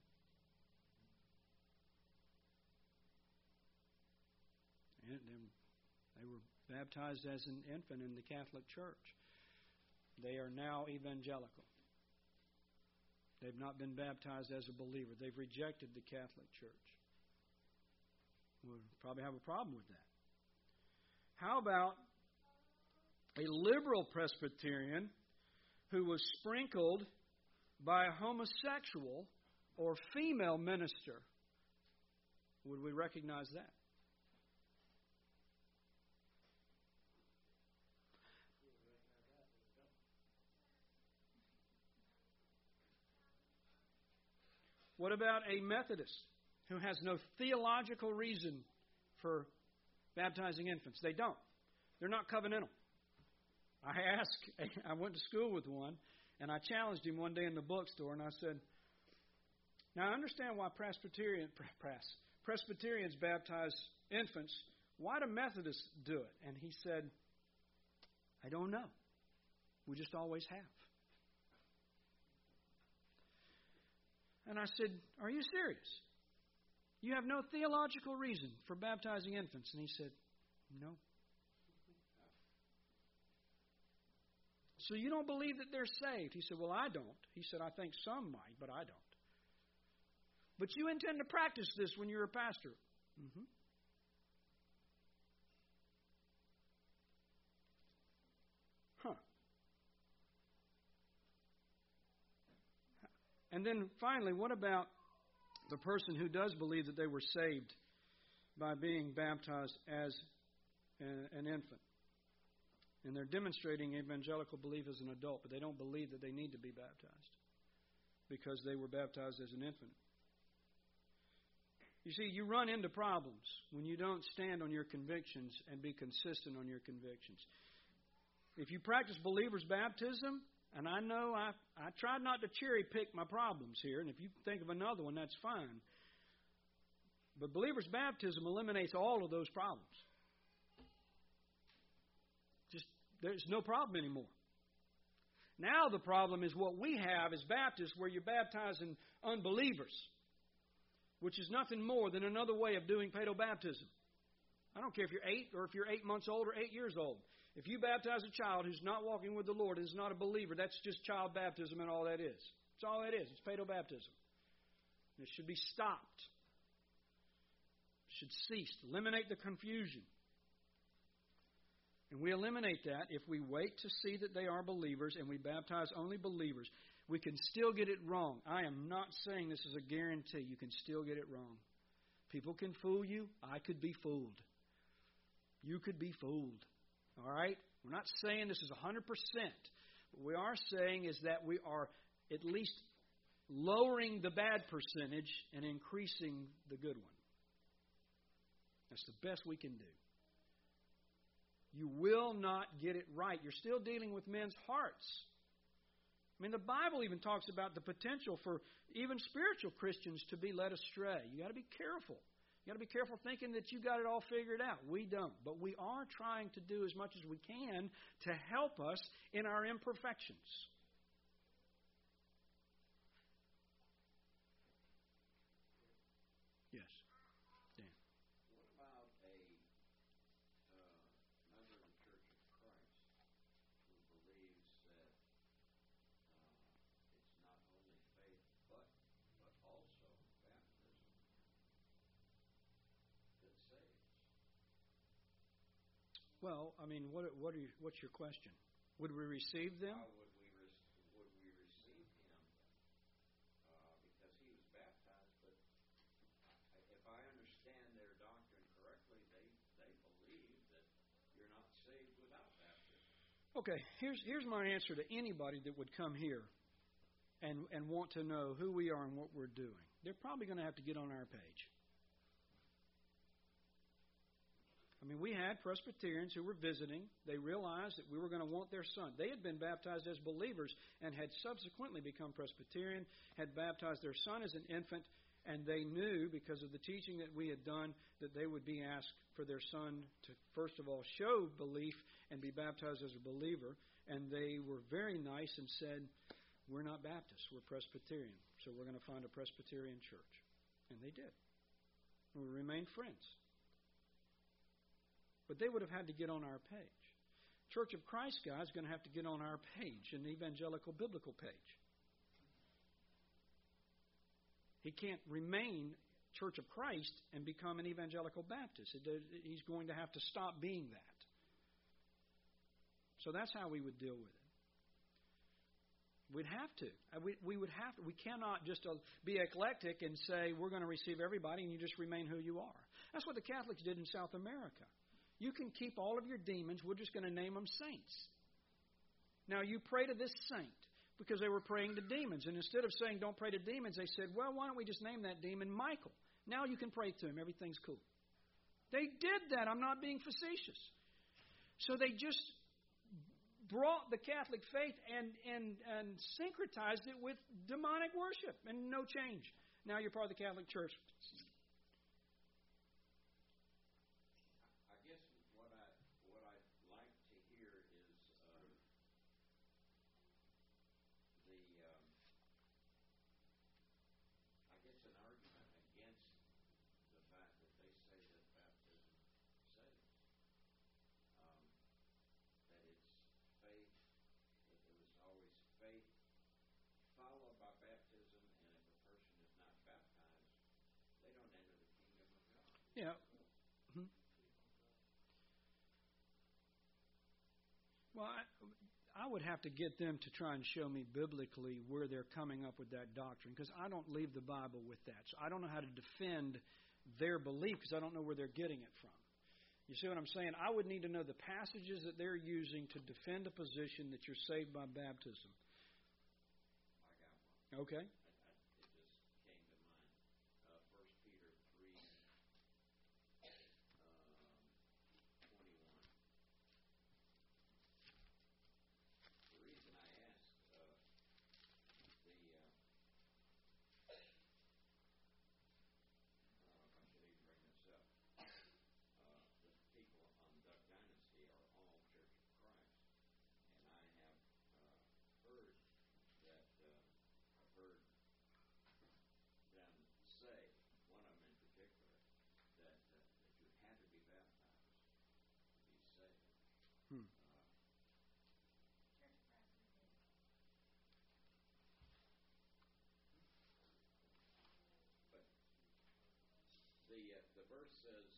Speaker 1: And they were baptized as an infant in the Catholic Church. They are now evangelical. They've not been baptized as a believer. They've rejected the Catholic Church. We'll probably have a problem with that. How about a liberal Presbyterian who was sprinkled by a homosexual or female minister? Would we recognize that? What about a Methodist who has no theological reason for baptizing infants? They don't. They're not covenantal. I went to school with one, and I challenged him one day in the bookstore, and I said, now I understand why Presbyterians baptize infants. Why do Methodists do it? And he said, I don't know. We just always have. And I said, are you serious? You have no theological reason for baptizing infants? And he said, no. So you don't believe that they're saved? He said, well, I don't. He said, I think some might, but I don't. But you intend to practice this when you're a pastor? Mm-hmm. Huh. And then finally, what about the person who does believe that they were saved by being baptized as an infant? And they're demonstrating evangelical belief as an adult, but they don't believe that they need to be baptized because they were baptized as an infant. You see, you run into problems when you don't stand on your convictions and be consistent on your convictions. If you practice believer's baptism, and I know I tried not to cherry pick my problems here, and if you think of another one, that's fine. But believer's baptism eliminates all of those problems. Just there's no problem anymore. Now the problem is what we have as Baptists, where you're baptizing unbelievers, which is nothing more than another way of doing paedobaptism. I don't care if you're 8 or if you're 8 months old or 8 years old. If you baptize a child who's not walking with the Lord and is not a believer, that's just child baptism, and all that is. That's all it is. It's paedobaptism. It should be stopped. It should cease. Eliminate the confusion. And we eliminate that if we wait to see that they are believers and we baptize only believers. We can still get it wrong. I am not saying this is a guarantee. You can still get it wrong. People can fool you. I could be fooled. You could be fooled. All right? We're not saying this is 100%. What we are saying is that we are at least lowering the bad percentage and increasing the good one. That's the best we can do. You will not get it right. You're still dealing with men's hearts. I mean, the Bible even talks about the potential for even spiritual Christians to be led astray. You got to be careful. You got to be careful thinking that you got it all figured out. We don't. But we are trying to do as much as we can to help us in our imperfections. Yes. Dan.
Speaker 2: What about member of the Church of Christ who believes that it's not only faith but also baptism that saves?
Speaker 1: Well, I mean, what's your question? Would we receive them?
Speaker 2: How would we receive him? Because he was baptized, but if I understand their doctrine correctly, they believe that you're not saved without baptism.
Speaker 1: Okay, here's my answer to anybody that would come here and want to know who we are and what we're doing. They're probably going to have to get on our page. I mean, we had Presbyterians who were visiting. They realized that we were going to want their son. They had been baptized as believers and had subsequently become Presbyterian, had baptized their son as an infant, and they knew, because of the teaching that we had done, that they would be asked for their son to, first of all, show belief and be baptized as a believer. And they were very nice and said, we're not Baptists, we're Presbyterian, so we're going to find a Presbyterian church. And they did. And we remained friends. But they would have had to get on our page. Church of Christ guy is going to have to get on our page, an evangelical biblical page. He can't remain Church of Christ and become an evangelical Baptist. He's going to have to stop being that. So that's how we would deal with it. We'd have to. We would have to. We cannot just be eclectic and say we're going to receive everybody and you just remain who you are. That's what the Catholics did in South America. You can keep all of your demons. We're just going to name them saints. Now, you pray to this saint because they were praying to demons. And instead of saying don't pray to demons, they said, well, why don't we just name that demon Michael? Now you can pray to him. Everything's cool. They did that. I'm not being facetious. So they just brought the Catholic faith and syncretized it with demonic worship and no change. Now you're part of the Catholic Church.
Speaker 2: Followed by baptism, and if a person is not baptized, they don't enter the kingdom of God.
Speaker 1: Yeah. Mm-hmm. Well, I would have to get them to try and show me biblically where they're coming up with that doctrine, because I don't leave the Bible with that. So I don't know how to defend their belief because I don't know where they're getting it from. You see what I'm saying? I would need to know the passages that they're using to defend a position that you're saved by baptism. Okay.
Speaker 2: It just came to mind. 1 Peter 3, 21. The reason I asked I don't know if I should even bring this up. The people on Duck Dynasty are all Church of Christ, and I have heard
Speaker 1: Hmm.
Speaker 2: But the verse says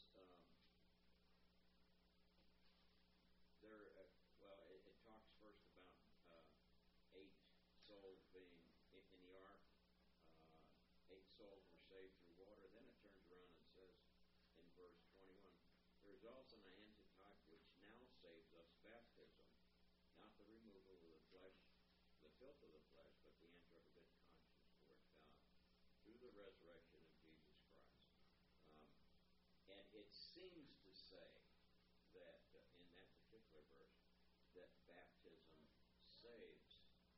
Speaker 2: there. Well, it talks first about 8 souls being in the ark. 8 souls were saved through water. Then it turns around and says in verse 21, there is also an antitype which now saves us, baptism, not the removal of the flesh, the filth of the flesh, but the enter of a good conscience toward God through the resurrection of Jesus Christ. And it seems to say that in that particular verse that baptism saves.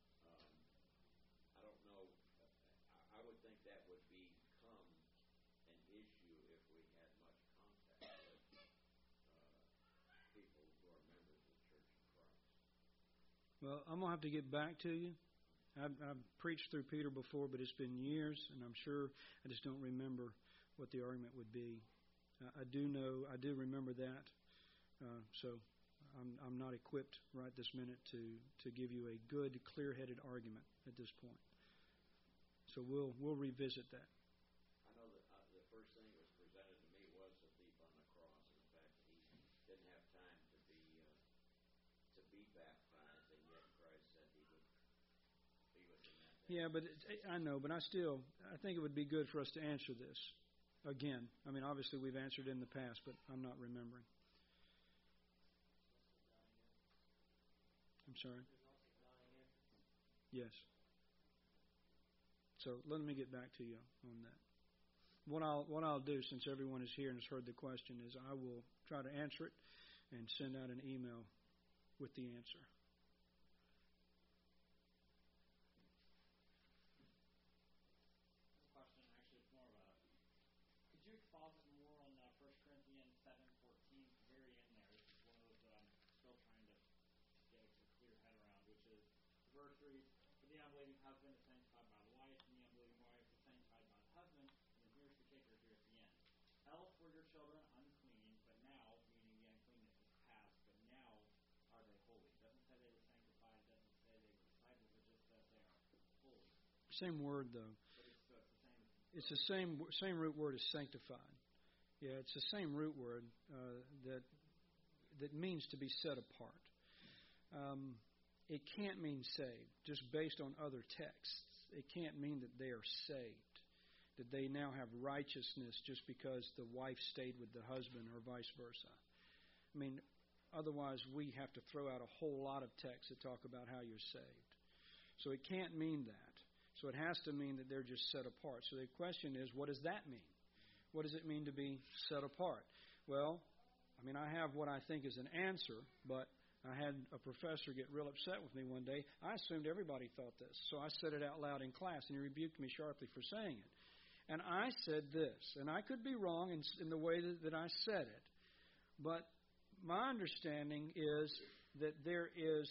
Speaker 2: I don't know. I would think that would become an issue if we had much contact with people who are members of the Church of Christ.
Speaker 1: Well, I'm going to have to get back to you. I've preached through Peter before, but it's been years, and I'm sure I just don't remember what the argument would be. I do remember that. So I'm not equipped right this minute to give you a good, clear-headed argument at this point. So we'll revisit that.
Speaker 2: I know that the first thing that was presented to me was the thief on the cross and the fact that he didn't have time to be baptized, and yet Christ said he would be with him that day.
Speaker 1: Yeah, but I know, but I think it would be good for us to answer this again. I mean, obviously we've answered it in the past, but I'm not remembering. I'm sorry? Yes. So let me get back to you on that. What I'll do, since everyone is here and has heard the question, is I will try to answer it and send out an email with the answer.
Speaker 4: This question, actually, it's more of a... Could you exposit more on 1 Corinthians 7:14, the very end there? This is one of those that I'm still trying to get a clear head around, which is, the verse reads, for the unbelieving husband is sanctified by the wife, and the unbelieving wife is sanctified by the husband. And then here's the kicker here at the end. Else were your children unclean, but now, meaning the uncleanness is past, but now are they holy. It doesn't say they were sanctified, it doesn't say they were disciples, it just says they are holy.
Speaker 1: Same word, though.
Speaker 4: But
Speaker 1: it's the same root word as sanctified. Yeah, it's the same root word that means to be set apart. It can't mean saved, just based on other texts. It can't mean that they are saved, that they now have righteousness just because the wife stayed with the husband or vice versa. I mean, otherwise we have to throw out a whole lot of texts that talk about how you're saved. So it can't mean that. So it has to mean that they're just set apart. So the question is, what does that mean? What does it mean to be set apart? Well, I mean, I have what I think is an answer, but I had a professor get real upset with me one day. I assumed everybody thought this, so I said it out loud in class, and he rebuked me sharply for saying it. And I said this, and I could be wrong in the way that I said it, but my understanding is that there is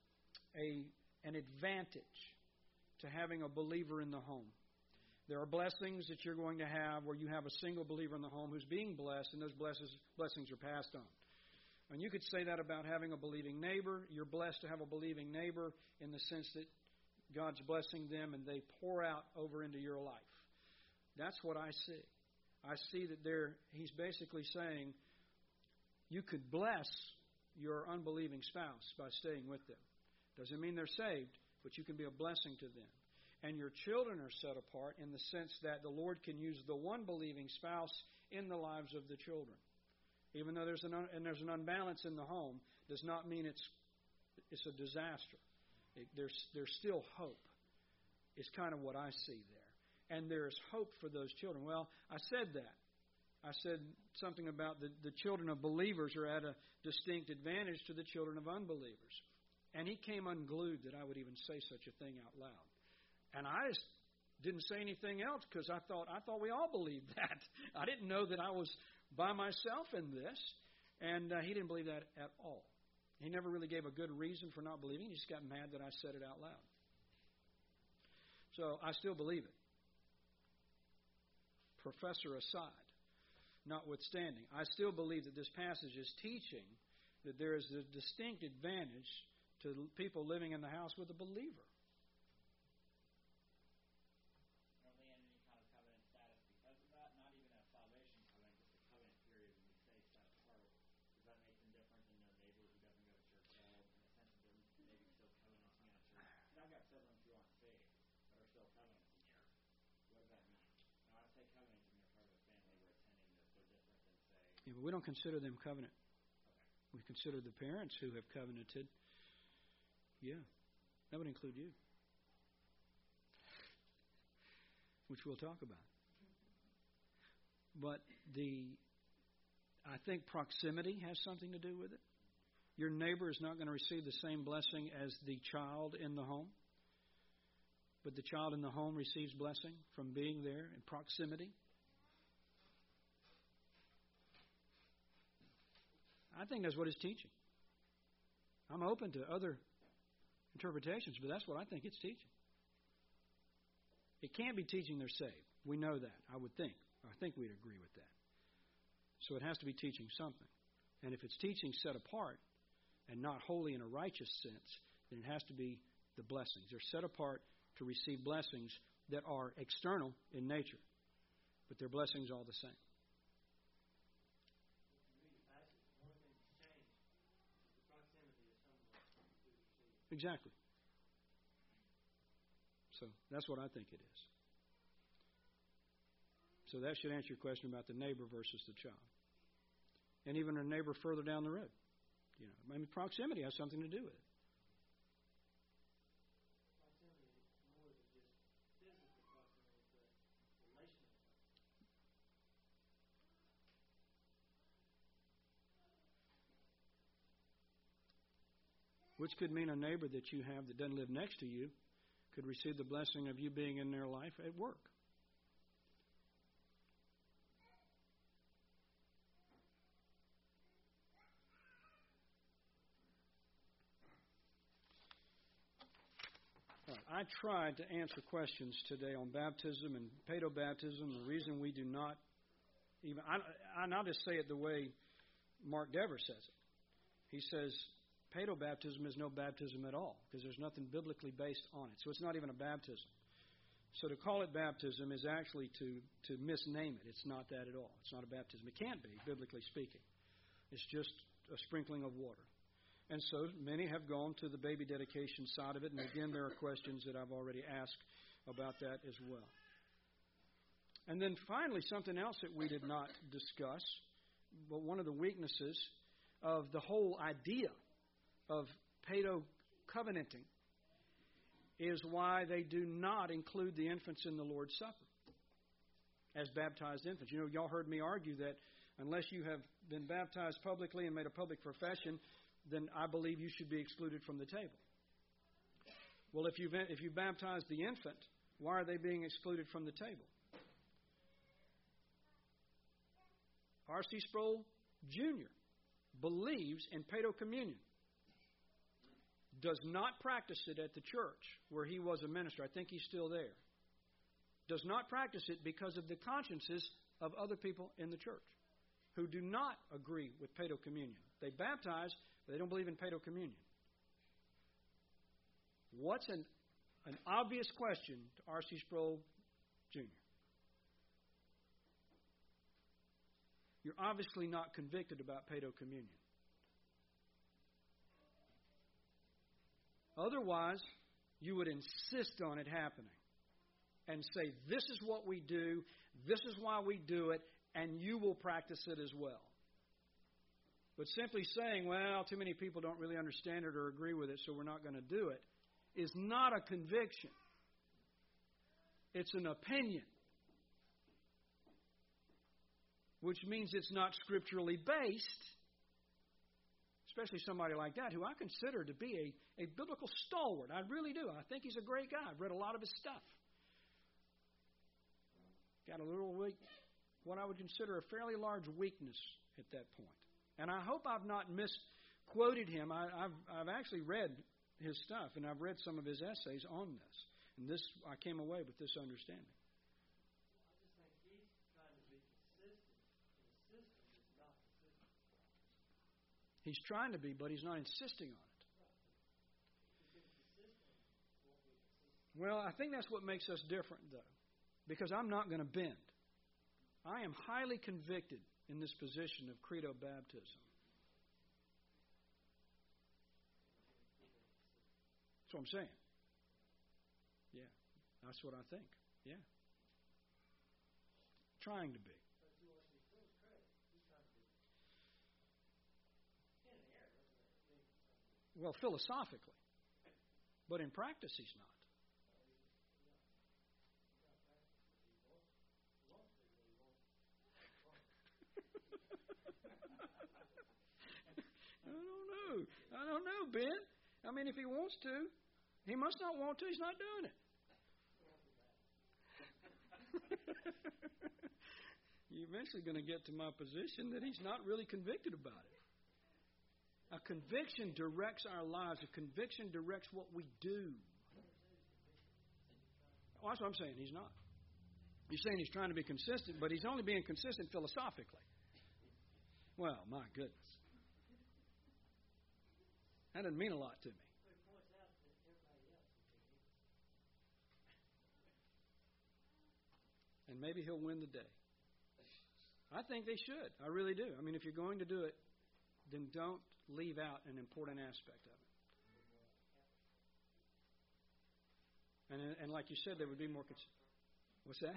Speaker 1: an advantage to having a believer in the home. There are blessings that you're going to have where you have a single believer in the home who's being blessed, and those blessings are passed on. And you could say that about having a believing neighbor. You're blessed to have a believing neighbor in the sense that God's blessing them and they pour out over into your life. That's what I see. I see that he's basically saying you could bless your unbelieving spouse by staying with them. Doesn't mean they're saved, but you can be a blessing to them. And your children are set apart in the sense that the Lord can use the one believing spouse in the lives of the children. Even though there's an unbalance in the home, does not mean it's a disaster. There's still hope. It's kind of what I see there. And there's hope for those children. Well, I said that. I said something about the children of believers are at a distinct advantage to the children of unbelievers. And he came unglued that I would even say such a thing out loud. And I just didn't say anything else because I thought we all believed that. I didn't know that I was by myself in this. And he didn't believe that at all. He never really gave a good reason for not believing. He just got mad that I said it out loud. So I still believe it. Professor aside, notwithstanding, I still believe that this passage is teaching that there is a distinct advantage to people living in the house with a believer.
Speaker 4: Are they in any kind of covenant status because of that? Not even a salvation covenant, just a covenant period when we say set apart. Does that make them different than their neighbor who doesn't go to church at all, in the sense that they're maybe still covenanting in a church? Because I've got siblings who aren't saved, but are still covenanting here. What does that mean? Now, I say covenanting, they're part of a family we're attending, they're different than, say...
Speaker 1: Yeah, but we don't consider them covenant.
Speaker 4: Okay.
Speaker 1: We consider the parents who have covenanted. Yeah, that would include you, which we'll talk about. But I think proximity has something to do with it. Your neighbor is not going to receive the same blessing as the child in the home, but the child in the home receives blessing from being there in proximity. I think that's what it's teaching. I'm open to other interpretations, but that's what I think it's teaching. It can't be teaching they're saved. We know that, I would think. I think we'd agree with that. So it has to be teaching something. And if it's teaching set apart and not holy in a righteous sense, then it has to be the blessings. They're set apart to receive blessings that are external in nature, but their blessings are all the same. Exactly. So that's what I think it is. So that should answer your question about the neighbor versus the child. And even a neighbor further down the road. You know, I mean, proximity has something to do with it.
Speaker 3: Proximity is more than just physical proximity, but relational proximity.
Speaker 1: Which could mean a neighbor that you have that doesn't live next to you could receive the blessing of you being in their life at work. All right, I tried to answer questions today on baptism and paedobaptism. The reason we do not even, I'll just say it the way Mark Dever says it. He says, paedobaptism is no baptism at all because there's nothing biblically based on it. So it's not even a baptism. So to call it baptism is actually to misname it. It's not that at all. It's not a baptism. It can't be, biblically speaking. It's just a sprinkling of water. And so many have gone to the baby dedication side of it. And again, there are questions that I've already asked about that as well. And then finally, something else that we did not discuss, but one of the weaknesses of the whole idea of paedo-covenanting is why they do not include the infants in the Lord's Supper as baptized infants. You know, y'all heard me argue that unless you have been baptized publicly and made a public profession, then I believe you should be excluded from the table. Well, if you baptize the infant, why are they being excluded from the table? R.C. Sproul Jr. believes in paedo-communion. Does not practice it at the church where he was a minister. I think he's still there. Does not practice it because of the consciences of other people in the church who do not agree with paedo-communion. They baptize, but they don't believe in paedo-communion. What's an obvious question to R.C. Sproul Jr.? You're obviously not convicted about paedo-communion. Otherwise, you would insist on it happening and say, this is what we do, this is why we do it, and you will practice it as well. But simply saying, well, too many people don't really understand it or agree with it, so we're not going to do it, is not a conviction. It's an opinion, which means it's not scripturally based. Especially somebody like that, who I consider to be a biblical stalwart. I really do. I think he's a great guy. I've read a lot of his stuff. Got a little weak, what I would consider a fairly large weakness at that point. And I hope I've not misquoted him. I've actually read his stuff, and I've read some of his essays on this. And I came away with this understanding.
Speaker 3: I just think he's trying to be consistent in a system that's not consistent.
Speaker 1: He's trying to be, but he's not insisting on it. Well, I think that's what makes us different, though, because I'm not going to bend. I am highly convicted in this position of credo baptism. That's what I'm saying. Yeah, that's what I think. Yeah. Trying to be. Well, philosophically. But in practice, he's not. I don't know, Ben. I mean, if he wants to, he must not want to. He's not doing it. You're eventually going to get to my position that he's not really convicted about it. A conviction directs our lives. A conviction directs what we do. Well, that's what I'm saying. He's not. You're saying he's trying to be consistent, but he's only being consistent philosophically. Well, my goodness. That doesn't mean a lot to me. And maybe he'll win the day. I think they should. I really do. I mean, if you're going to do it, then don't leave out an important aspect of it. And like you said, there would be more... What's that?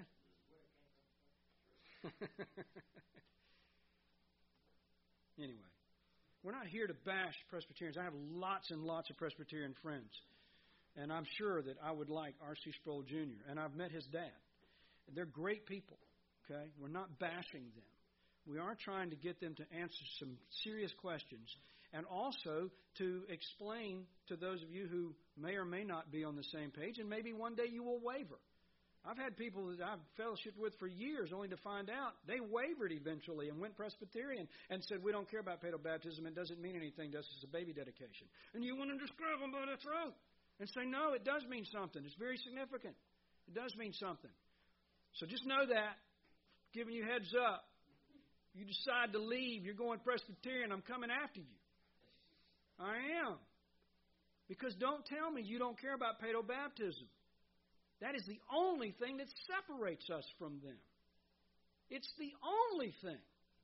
Speaker 1: Anyway, we're not here to bash Presbyterians. I have lots and lots of Presbyterian friends. And I'm sure that I would like R.C. Sproul Jr. And I've met his dad. They're great people, okay? We're not bashing them. We are trying to get them to answer some serious questions and also to explain to those of you who may or may not be on the same page, and maybe one day you will waver. I've had people that I've fellowshiped with for years only to find out they wavered eventually and went Presbyterian and said, we don't care about paedo baptism. It doesn't mean anything to us. It's a baby dedication. And you want to just grab them by the throat and say, no, it does mean something. It's very significant. It does mean something. So just know that, giving you heads up. You decide to leave, you're going Presbyterian, I'm coming after you. I am. Because don't tell me you don't care about paedo baptism. That is the only thing that separates us from them. It's the only thing.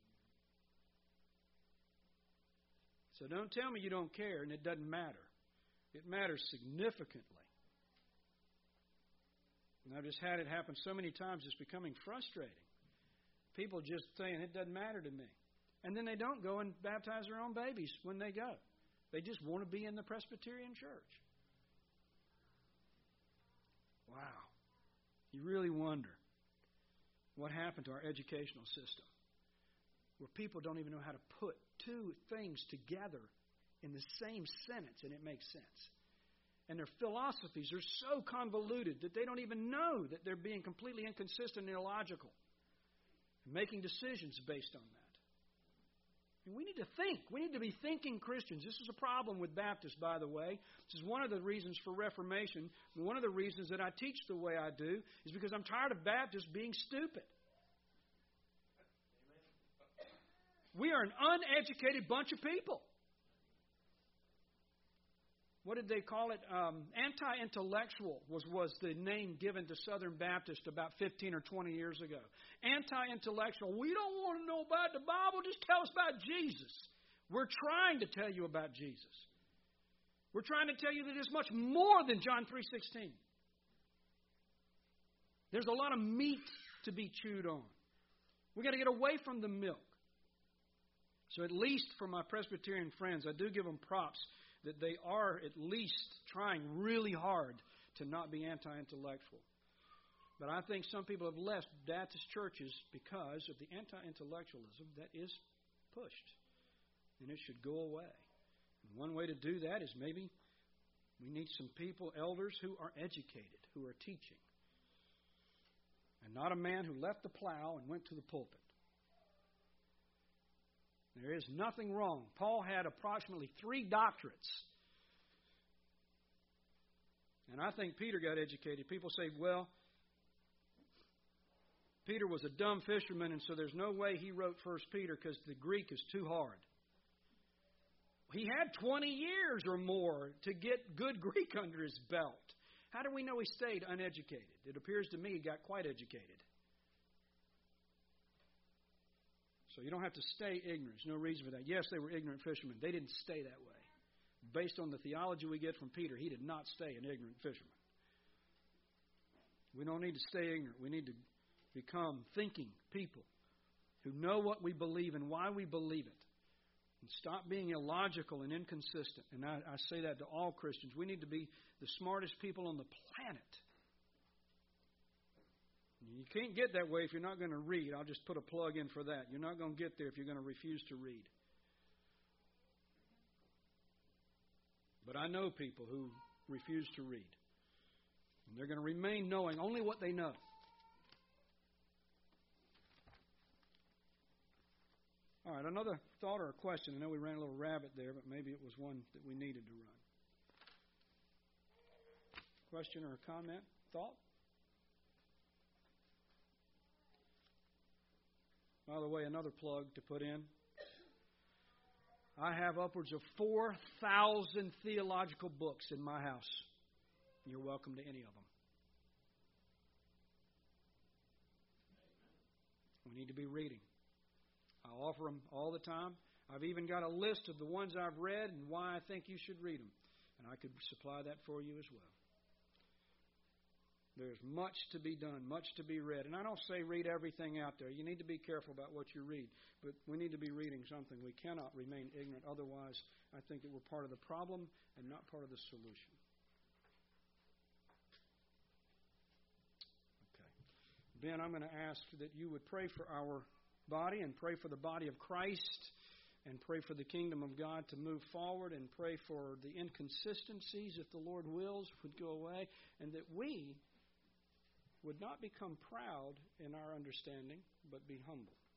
Speaker 1: So don't tell me you don't care and it doesn't matter. It matters significantly. And I've just had it happen so many times, it's becoming frustrating. People just saying, it doesn't matter to me. And then they don't go and baptize their own babies when they go. They just want to be in the Presbyterian church. Wow. You really wonder what happened to our educational system, where people don't even know how to put two things together in the same sentence and it makes sense. And their philosophies are so convoluted that they don't even know that they're being completely inconsistent and illogical, and making decisions based on that. And we need to think. We need to be thinking Christians. This is a problem with Baptists, by the way. This is one of the reasons for Reformation. And one of the reasons that I teach the way I do is because I'm tired of Baptists being stupid. We are an uneducated bunch of people. What did they call it? Anti-intellectual was the name given to Southern Baptists about 15 or 20 years ago. Anti-intellectual. We don't want to know about the Bible. Just tell us about Jesus. We're trying to tell you about Jesus. We're trying to tell you that there's much more than John 3:16. There's a lot of meat to be chewed on. We've got to get away from the milk. So at least for my Presbyterian friends, I do give them props that they are at least trying really hard to not be anti-intellectual. But I think some people have left Baptist churches because of the anti-intellectualism that is pushed. And it should go away. And one way to do that is maybe we need some people, elders, who are educated, who are teaching. And not a man who left the plow and went to the pulpit. There is nothing wrong. Paul had approximately 3 doctorates. And I think Peter got educated. People say, well, Peter was a dumb fisherman, and so there's no way he wrote 1 Peter because the Greek is too hard. He had 20 years or more to get good Greek under his belt. How do we know he stayed uneducated? It appears to me he got quite educated. So you don't have to stay ignorant. There's no reason for that. Yes, they were ignorant fishermen. They didn't stay that way. Based on the theology we get from Peter, he did not stay an ignorant fisherman. We don't need to stay ignorant. We need to become thinking people who know what we believe and why we believe it. And stop being illogical and inconsistent. And I say that to all Christians. We need to be the smartest people on the planet. You can't get that way if you're not going to read. I'll just put a plug in for that. You're not going to get there if you're going to refuse to read. But I know people who refuse to read. And they're going to remain knowing only what they know. All right, another thought or a question. I know we ran a little rabbit there, but maybe it was one that we needed to run. Question or a comment? Thought? By the way, another plug to put in. I have upwards of 4,000 theological books in my house. You're welcome to any of them. We need to be reading. I offer them all the time. I've even got a list of the ones I've read and why I think you should read them. And I could supply that for you as well. There's much to be done, much to be read. And I don't say read everything out there. You need to be careful about what you read. But we need to be reading something. We cannot remain ignorant. Otherwise, I think that we're part of the problem and not part of the solution. Okay. Ben, I'm going to ask that you would pray for our body and pray for the body of Christ and pray for the kingdom of God to move forward and pray for the inconsistencies, if the Lord wills, would go away and that we would not become proud in our understanding, but be humble.